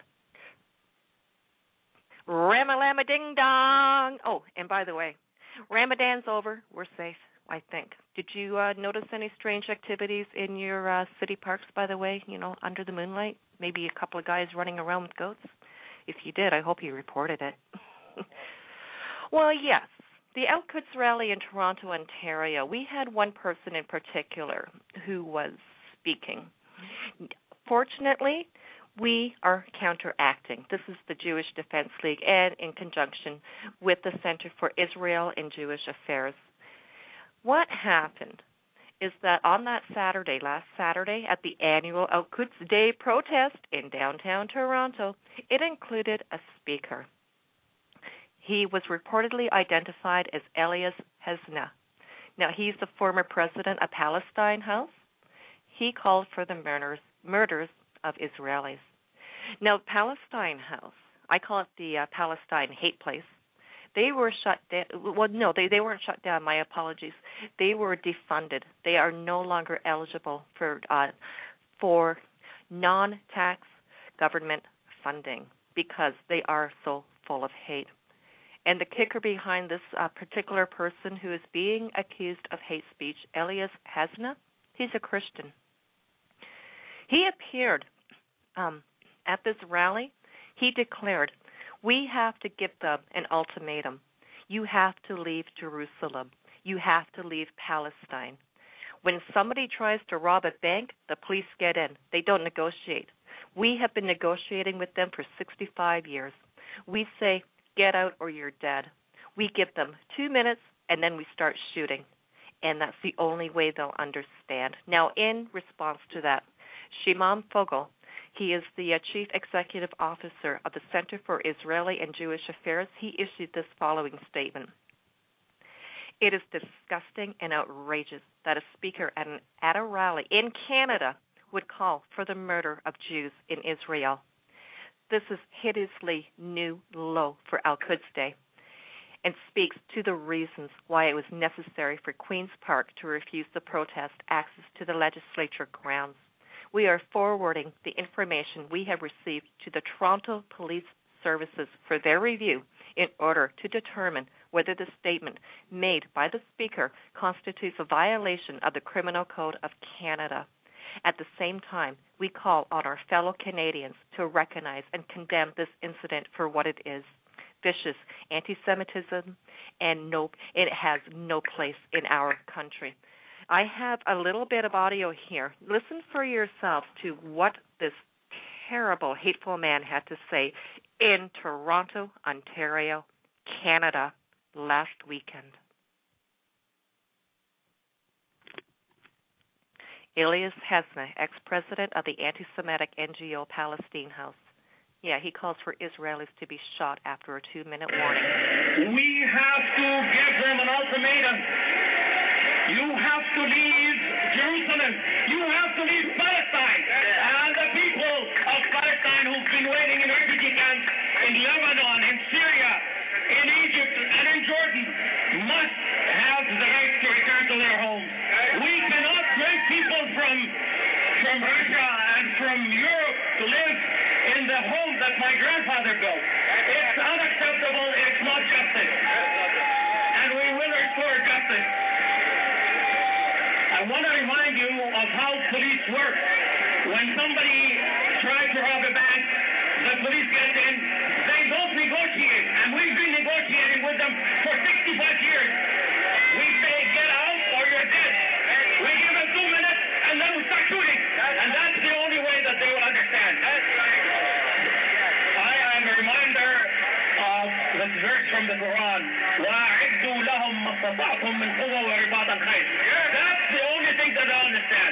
Ramalama Ding Dong. Oh, and by the way, Ramadan's over. We're safe, I think. Did you notice any strange activities in your city parks, by the way, under the moonlight? Maybe a couple of guys running around with goats? If you did, I hope you reported it. Well, yes, the Al-Quds rally in Toronto, Ontario, we had one person in particular who was speaking. Fortunately, we are counteracting. This is the Jewish Defense League and in conjunction with the Center for Israel and Jewish Affairs. What happened is that on that Saturday, last Saturday, at the annual Al-Quds Day protest in downtown Toronto, it included a speaker. He was reportedly identified as Elias Hezna. Now, he's the former president of Palestine House. He called for the murders of Israelis. Now, Palestine House, I call it the Palestine hate place. They were shut down. Well, no, they weren't shut down. My apologies. They were defunded. They are no longer eligible for non-tax government funding because they are so full of hate. And the kicker behind this particular person who is being accused of hate speech, Elias Hezna, he's a Christian. He appeared at this rally. He declared, "We have to give them an ultimatum. You have to leave Jerusalem. You have to leave Palestine. When somebody tries to rob a bank, the police get in. They don't negotiate. We have been negotiating with them for 65 years. We say, get out or you're dead. We give them 2 minutes, and then we start shooting. And that's the only way they'll understand. Now, in response to that, Shimon Fogel, he is the Chief Executive Officer of the Center for Israeli and Jewish Affairs. He issued this following statement. It is disgusting and outrageous that a speaker at a rally in Canada would call for the murder of Jews in Israel. This is hideously new low for Al-Quds Day and speaks to the reasons why it was necessary for Queen's Park to refuse the protest access to the legislature grounds. We are forwarding the information we have received to the Toronto Police Services for their review in order to determine whether the statement made by the speaker constitutes a violation of the Criminal Code of Canada. At the same time, we call on our fellow Canadians to recognize and condemn this incident for what it is. Vicious anti-Semitism, and it has no place in our country. I have a little bit of audio here. Listen for yourself to what this terrible, hateful man had to say in Toronto, Ontario, Canada, last weekend. Elias Hesna, ex-president of the anti-Semitic NGO Palestine House. Yeah, he calls for Israelis to be shot after a 2-minute warning. We have to give them an ultimatum. You have to leave Jerusalem. You have to leave Palestine. And the people of Palestine who've been waiting in refugee camps in Lebanon, in Syria, in Egypt, and in Jordan must have the right to return to their homes. We cannot bring people from Russia and from Europe to live in the home that my grandfather built. It's unacceptable. It's not justice. And we will restore justice. I want to remind you of how police work. When somebody tries to rob a bank, the police get in. They don't negotiate. And we've been negotiating with them for 65 years. We say, get out or you're dead. We give them 2 minutes and then we start shooting. And that's the only way that they will understand. This verse from the Quran, وَأَعِدُّوا لَهُمْ مَا اسْتَطَعْتُم مِّنْ قُوَّةٍ وَرِبَاطًا خَيْرٍ. That's the only thing that I understand.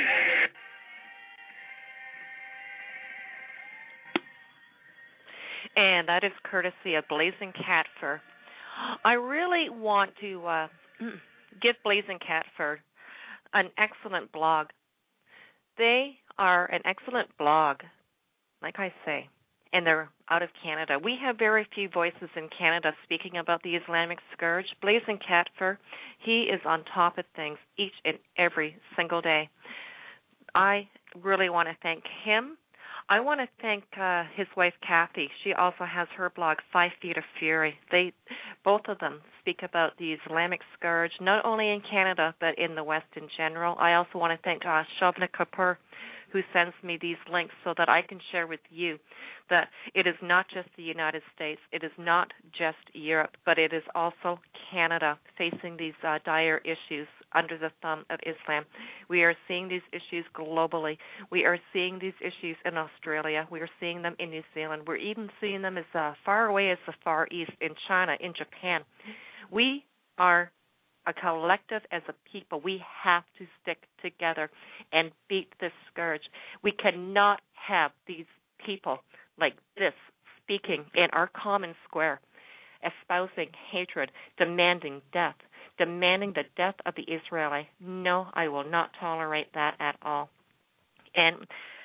And that is courtesy of Blazing Cat Fur. I really want to give Blazing Cat Fur an excellent blog. They are an excellent blog, like I say, and they're out of Canada. We have very few voices in Canada speaking about the Islamic scourge. Blazing Cat Fur, he is on top of things each and every single day. I really want to thank him. I want to thank his wife, Kathy. She also has her blog, 5 Feet of Fury. Both of them speak about the Islamic scourge, not only in Canada, but in the West in general. I also want to thank Shobna Kapoor, who sends me these links so that I can share with you that it is not just the United States, it is not just Europe, but it is also Canada facing these dire issues under the thumb of Islam. We are seeing these issues globally. We are seeing these issues in Australia. We are seeing them in New Zealand. We're even seeing them as far away as the Far East, in China, in Japan. We are a collective as a people. We have to stick together and beat this scourge. We cannot have these people like this speaking in our common square, espousing hatred, demanding death, demanding the death of the Israeli. No, I will not tolerate that at all. And,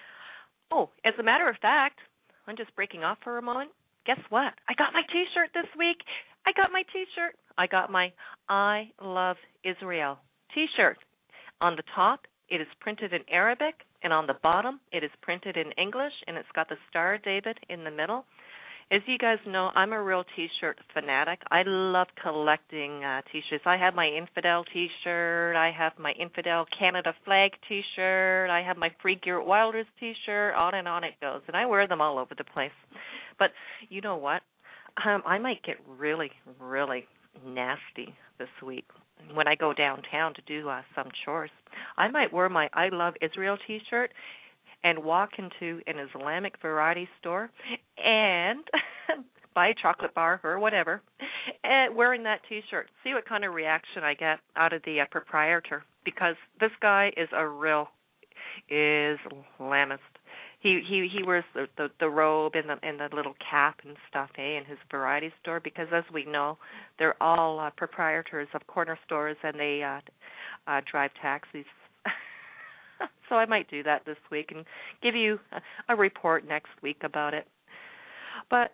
as a matter of fact, I'm just breaking off for a moment. Guess what? I got my T-shirt this week. I got my I Love Israel T-shirt. On the top, it is printed in Arabic, and on the bottom, it is printed in English, and it's got the Star of David in the middle. As you guys know, I'm a real T-shirt fanatic. I love collecting T-shirts. I have my Infidel T-shirt. I have my Infidel Canada flag T-shirt. I have my Free Geert Wilders T-shirt. On and on it goes, and I wear them all over the place. But you know what? I might get really, really nasty this week when I go downtown to do some chores. I might wear my I Love Israel T-shirt and walk into an Islamic variety store and buy a chocolate bar or whatever wearing that T-shirt. See what kind of reaction I get out of the proprietor, because this guy is a real Islamist. He wears the robe and the little cap and stuff, in his variety store, because as we know, they're all proprietors of corner stores, and they drive taxis. So I might do that this week and give you a report next week about it. But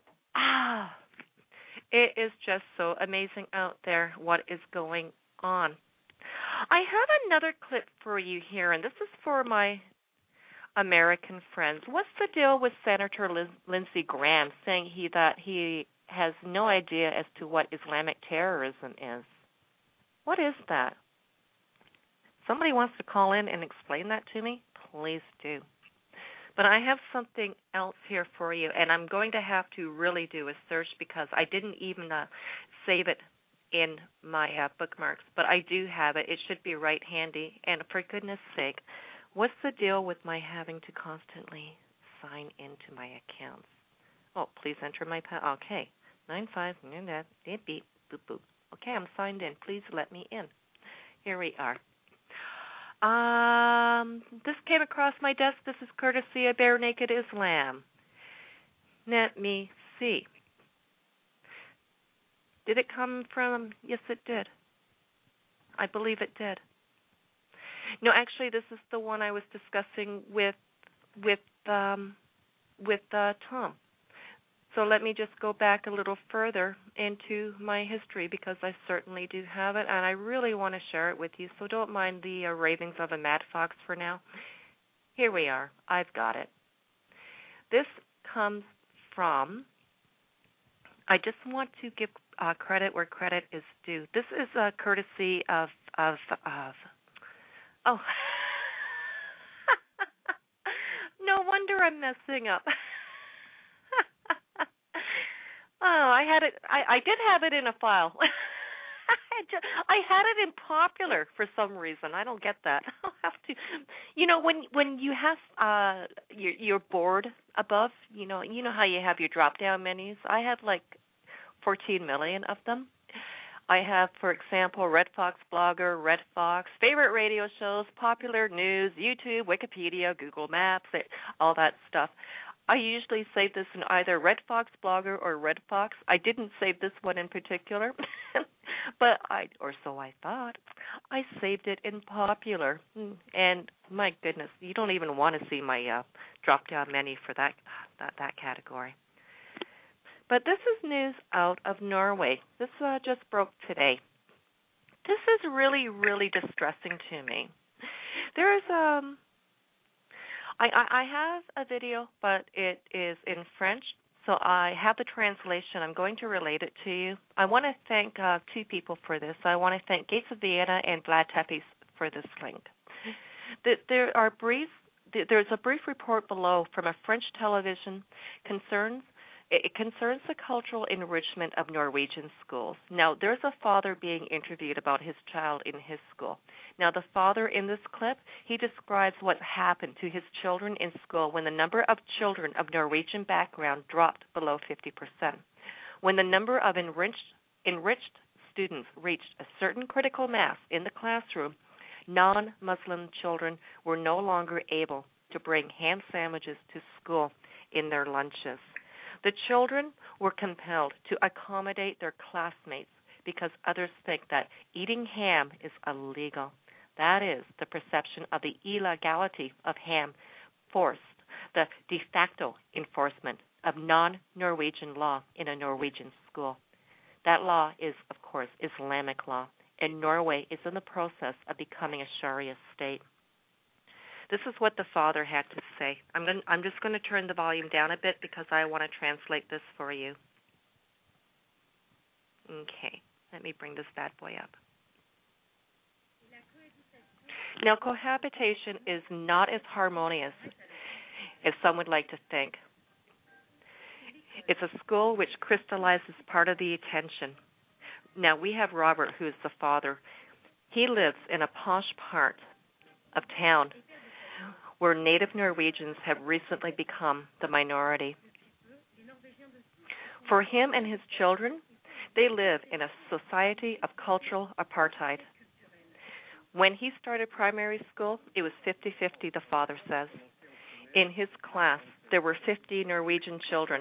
it is just so amazing out there what is going on. I have another clip for you here, and this is for my American friends. What's the deal with Senator Lindsey Graham saying that he has no idea as to what Islamic terrorism is? What is that? Somebody wants to call in and explain that to me? Please do. But I have something else here for you, and I'm going to have to really do a search because I didn't even save it in my bookmarks, but I do have it. It should be right handy. And for goodness sake, what's the deal with my having to constantly sign into my accounts? Oh, please enter my okay. 95 beep beep boop boop. Okay, I'm signed in. Please let me in. Here we are. This came across my desk. This is courtesy of Bare Naked Islam. Let me see. Did it come from? Yes, it did. I believe it did. No, actually, this is the one I was discussing with Tom. So let me just go back a little further into my history, because I certainly do have it, and I really want to share it with you. So don't mind the ravings of a mad fox for now. Here we are. I've got it. This comes from. I just want to give credit where credit is due. This is courtesy of. Oh, no wonder I'm messing up. Oh, I had it. I did have it in a file. I had it in popular for some reason. I don't get that. I'll have to. When you have your board above, you know how you have your drop down menus. I have like 14 million of them. I have, for example, Red Fox Blogger, Red Fox, favorite radio shows, popular news, YouTube, Wikipedia, Google Maps, all that stuff. I usually save this in either Red Fox Blogger or Red Fox. I didn't save this one in particular, but or so I thought. I saved it in popular, and my goodness, you don't even want to see my drop-down menu for that category. But this is news out of Norway. This just broke today. This is really, really distressing to me. There is I have a video, but it is in French, so I have the translation. I'm going to relate it to you. I want to thank two people for this. I want to thank Gates of Vienna and Vlad Tepes for this link. There's a brief report below from a French television It concerns the cultural enrichment of Norwegian schools. Now, there's a father being interviewed about his child in his school. Now, the father in this clip, he describes what happened to his children in school when the number of children of Norwegian background dropped below 50%. When the number of enriched students reached a certain critical mass in the classroom, non-Muslim children were no longer able to bring ham sandwiches to school in their lunches. The children were compelled to accommodate their classmates because others think that eating ham is illegal. That is, the perception of the illegality of ham forced the de facto enforcement of non-Norwegian law in a Norwegian school. That law is, of course, Islamic law, and Norway is in the process of becoming a Sharia state. This is what the father had to say. I'm just going to turn the volume down a bit because I want to translate this for you. Okay, let me bring this bad boy up. Now, cohabitation is not as harmonious as some would like to think. It's a school which crystallizes part of the attention. Now, we have Robert, who is the father. He lives in a posh part of town where native Norwegians have recently become the minority. For him and his children, They live in a society of cultural apartheid. When he started primary school, it was 50-50, the father says. In his class, there were 50 Norwegian children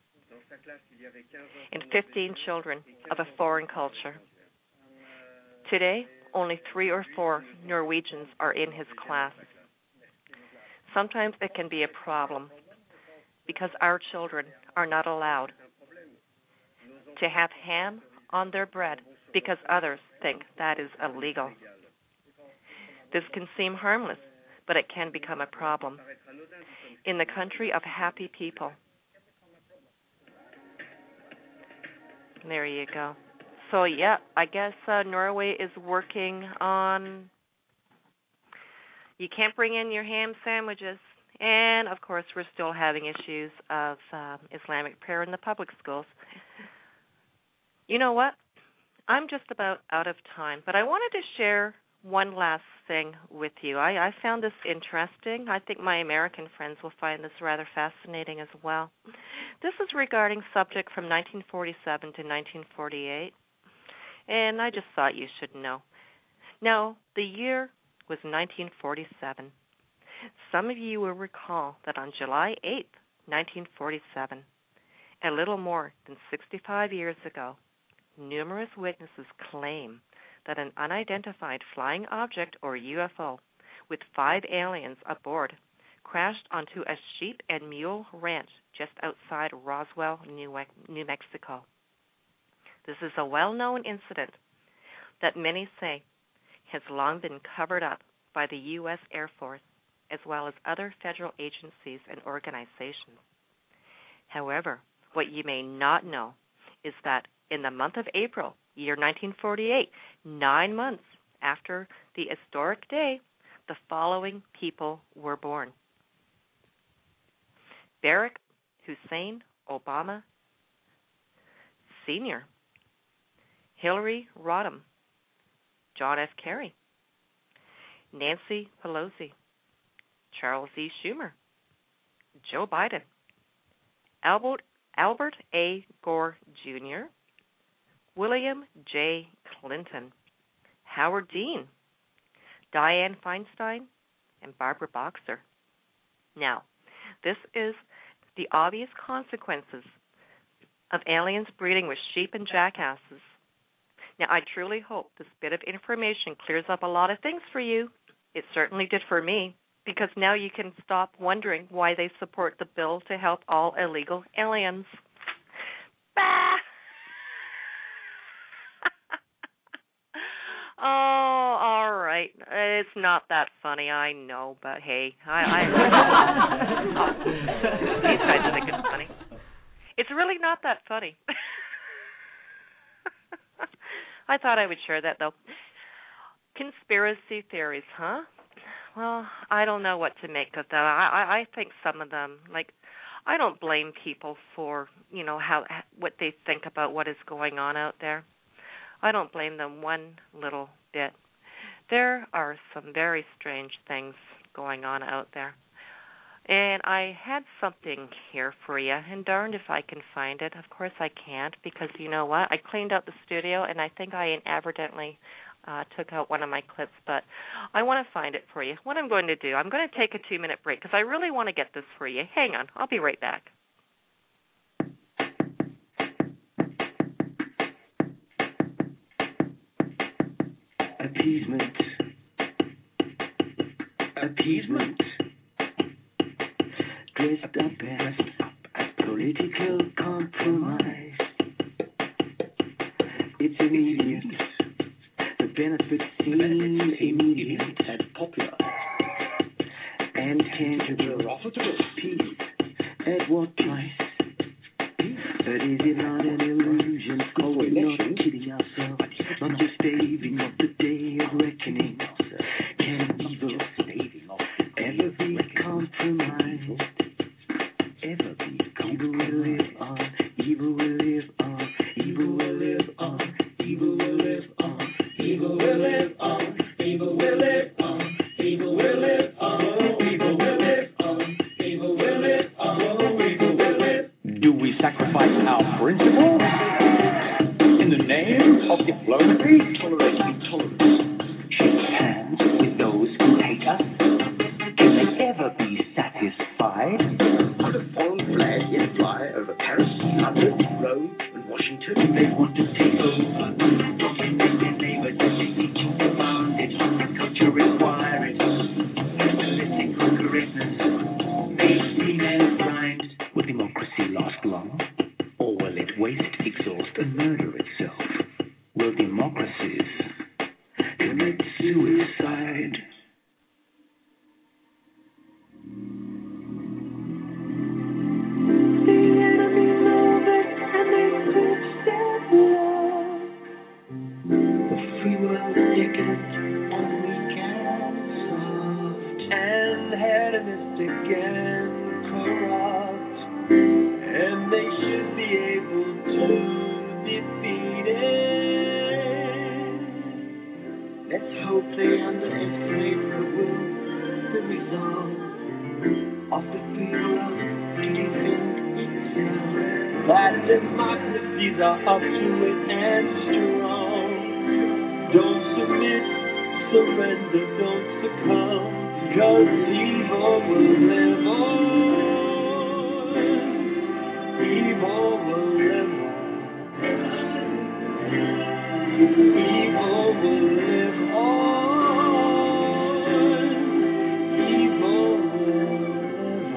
and 15 children of a foreign culture. Today, only 3 or 4 Norwegians are in his class. Sometimes it can be a problem because our children are not allowed to have ham on their bread because others think that is illegal. This can seem harmless, but it can become a problem. In the country of happy people. There you go. So, yeah, I guess Norway is working on... You can't bring in your ham sandwiches. And, of course, we're still having issues of Islamic prayer in the public schools. You know what? I'm just about out of time, but I wanted to share one last thing with you. I found this interesting. I think my American friends will find this rather fascinating as well. This is regarding subject from 1947 to 1948, and I just thought you should know. Now, the year was 1947. Some of you will recall that on July 8th, 1947, a little more than 65 years ago, numerous witnesses claim that an unidentified flying object, or UFO, with 5 aliens aboard, crashed onto a sheep and mule ranch just outside Roswell, New Mexico. This is a well-known incident that many say has long been covered up by the U.S. Air Force, as well as other federal agencies and organizations. However, what you may not know is that in the month of April, year 1948, 9 months after the historic day, the following people were born. Barack Hussein Obama Sr., Hillary Rodham, John F. Kerry, Nancy Pelosi, Charles E. Schumer, Joe Biden, Albert A. Gore Jr., William J. Clinton, Howard Dean, Dianne Feinstein, and Barbara Boxer. Now, this is the obvious consequences of aliens breeding with sheep and jackasses. Now, I truly hope this bit of information clears up a lot of things for you. It certainly did for me, because now you can stop wondering why they support the bill to help all illegal aliens. Bah! Oh, all right. It's not that funny, I know, but hey, these guys think it's funny. It's really not that funny. I thought I would share that, though. Conspiracy theories, huh? Well, I don't know what to make of that. I think some of them, like, I don't blame people for, what they think about what is going on out there. I don't blame them one little bit. There are some very strange things going on out there. And I had something here for you, and darned if I can find it. Of course I can't, because you know what? I cleaned out the studio, and I think I inadvertently took out one of my clips, but I want to find it for you. What I'm going to do, I'm going to take a 2-minute break, because I really want to get this for you. Hang on. I'll be right back. Appeasement. Appeasement. Dressed up as political compromise. It's immediate. The benefits seem immediate and popular. And tangible. Profitable. Peace. At what price? But is it not an illusion? Are we not kidding ourselves? Not just staving of the day of reckoning. Can evil ever be compromised? Ever be? Evil will live on. Evil will live on. Evil will live on. Evil will live on. Evil will live on. Evil will live on. Evil will live on. Evil will live on. Evil will live on. Evil will live. Do we sacrifice our principles in Second on weekends, soft and hedonistic and corrupt, and they should be able to defeat it. Let's hope they underestimate the will, the resolve of the people to defend itself. That democracies are up to it and strong. Don't submit, surrender, don't succumb, 'cause evil will live on. Evil will live on. Evil will live on. Evil will live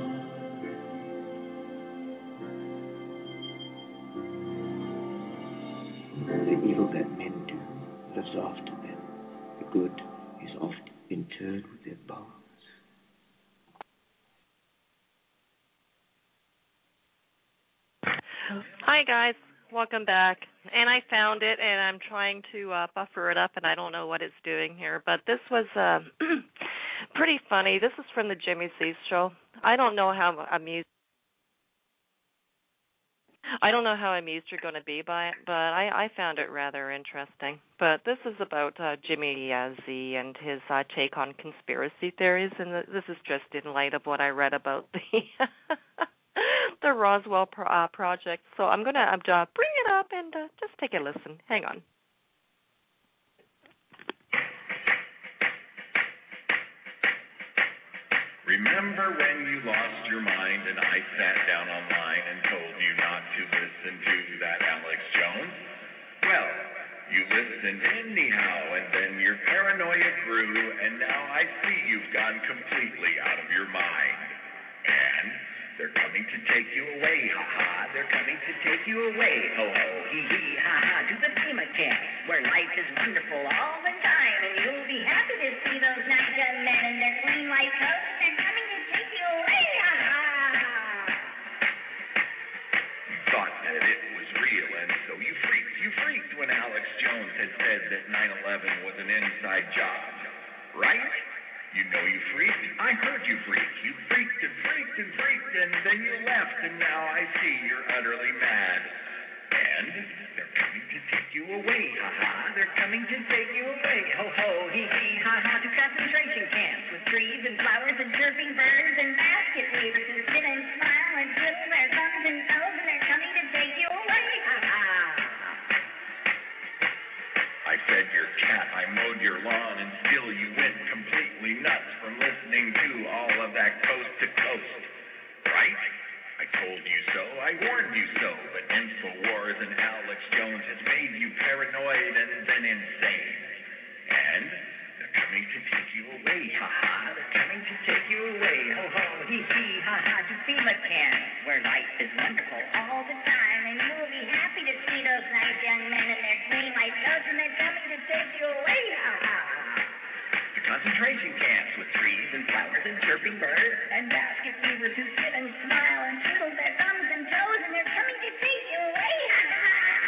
on. The evil that men do lives after them. The good is oft interred with their bones. Hi, guys. Welcome back. And I found it, and I'm trying to buffer it up, and I don't know what it's doing here. But this was pretty funny. This is from the Jimmy C's show. I don't know how amused you're going to be by it, but I found it rather interesting. But this is about Jimmy Z and his take on conspiracy theories, and this is just in light of what I read about the the Roswell project. So I'm going to bring it up and just take a listen. Hang on. Remember when you lost your mind and I sat down online and told you not to listen to that Alex Jones? Well, you listened anyhow, and then your paranoia grew, and now I see you've gone completely out of your mind. And they're coming to take you away, ha-ha. They're coming to take you away, ho-ho, hee-hee, ha-ha, to the FEMA camp, where life is wonderful all the time, and you'll be happy to see those nice young men in their clean white coats. They're coming to take you away, ha-ha. You thought that it was real, and so you freaked when Alex Jones had said that 9/11 was an inside job, right? You know you freaked. I heard you freak. You freaked and freaked and freaked, and then you left, and now I see you're utterly mad. And they're coming to take you away, ha-ha. They're coming to take you away, ho-ho, hee-hee, ha-ha, to concentration camps with trees and flowers and chirping birds and basket weavers who sit and smile and twiddle their thumbs and toes, and they're coming to take you away, ha-ha. I fed your cat, I mowed your lawn, and still you went completely nuts from listening to all of that coast to coast, right? I told you so, I warned you so, but InfoWars and Alex Jones has made you paranoid and then insane. And they're coming to take you away, ha-ha, they're coming to take you away, ho-ho, hee-hee, ha-ha, to FEMA camp, where life is wonderful all the time, and you'll be happy to see those nice young men in their clean white coats, and they're coming to take you away, ha-ha. To concentration camps with trees and flowers and chirping birds and basket weavers who sit and smile and twiddle their thumbs and toes, and they're coming to take you away, ha-ha.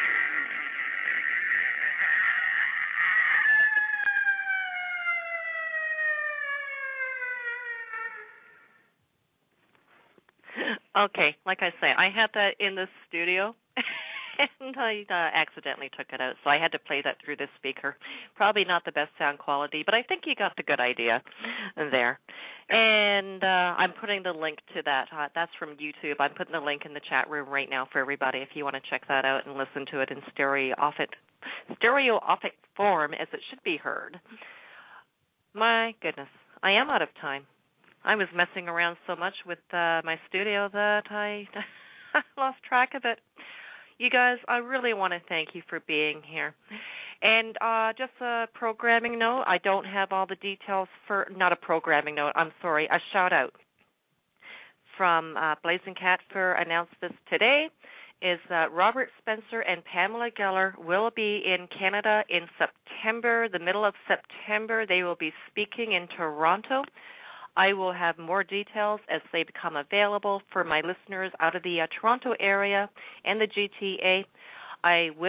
Okay, like I say, I had that in the studio, and I accidentally took it out, so I had to play that through this speaker. Probably not the best sound quality, but I think you got the good idea there. And I'm putting the link to that. That's from YouTube. I'm putting the link in the chat room right now for everybody if you want to check that out and listen to it in stereophonic form as it should be heard. My goodness, I am out of time. I was messing around so much with my studio that I lost track of it. You guys, I really want to thank you for being here. And just a programming note, I don't have all the details for, not a programming note, I'm sorry, a shout-out from Blazing Cat for announced this today, is that Robert Spencer and Pamela Geller will be in Canada in September, the middle of September. They will be speaking in Toronto. I will have more details as they become available for my listeners out of the Toronto area and the GTA. I will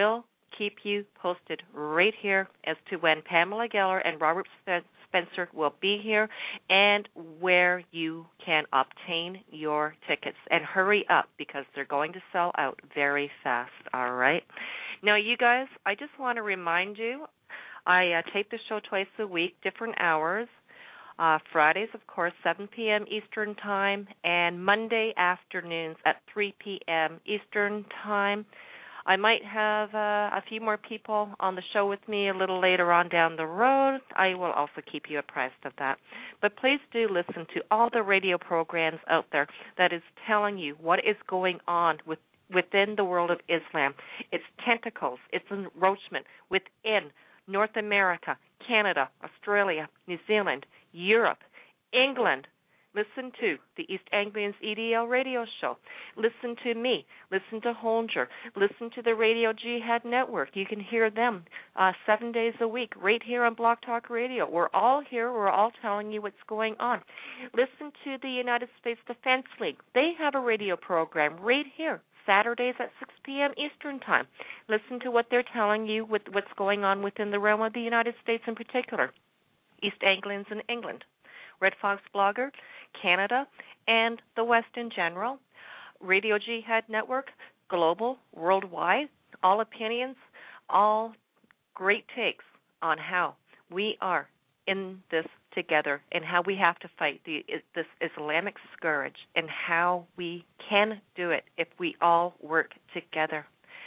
keep you posted right here as to when Pamela Geller and Robert Spencer will be here and where you can obtain your tickets. And hurry up because they're going to sell out very fast, all right? Now, you guys, I just want to remind you, I tape the show twice a week, different hours. Fridays, of course, 7 p.m. Eastern Time, and Monday afternoons at 3 p.m. Eastern Time. I might have a few more people on the show with me a little later on down the road. I will also keep you apprised of that. But please do listen to all the radio programs out there that is telling you what is going on within the world of Islam, its tentacles, its enroachment within North America, Canada, Australia, New Zealand, Europe, England. Listen to the East Anglians EDL radio show. Listen to me. Listen to Holger. Listen to the Radio Jihad Network. You can hear them 7 days a week right here on Blog Talk Radio. We're all here. We're all telling you what's going on. Listen to the United States Defense League. They have a radio program right here, Saturdays at 6 p.m. Eastern Time. Listen to what they're telling you with what's going on within the realm of the United States in particular. East Anglians in England. Red Fox Blogger, Canada, and the West in general. Radio Jihad Network, global, worldwide, all opinions, all great takes on how we are in this together and how we have to fight this Islamic scourge and how we can do it if we all work together.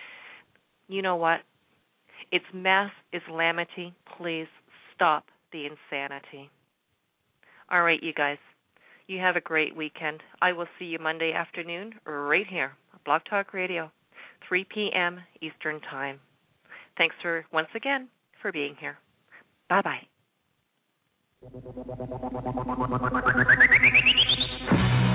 You know what? It's mass Islamity. Please stop the insanity. All right, you guys. You have a great weekend. I will see you Monday afternoon right here, Blog Talk Radio, 3 p.m. Eastern Time. Thanks once again for being here. Bye-bye.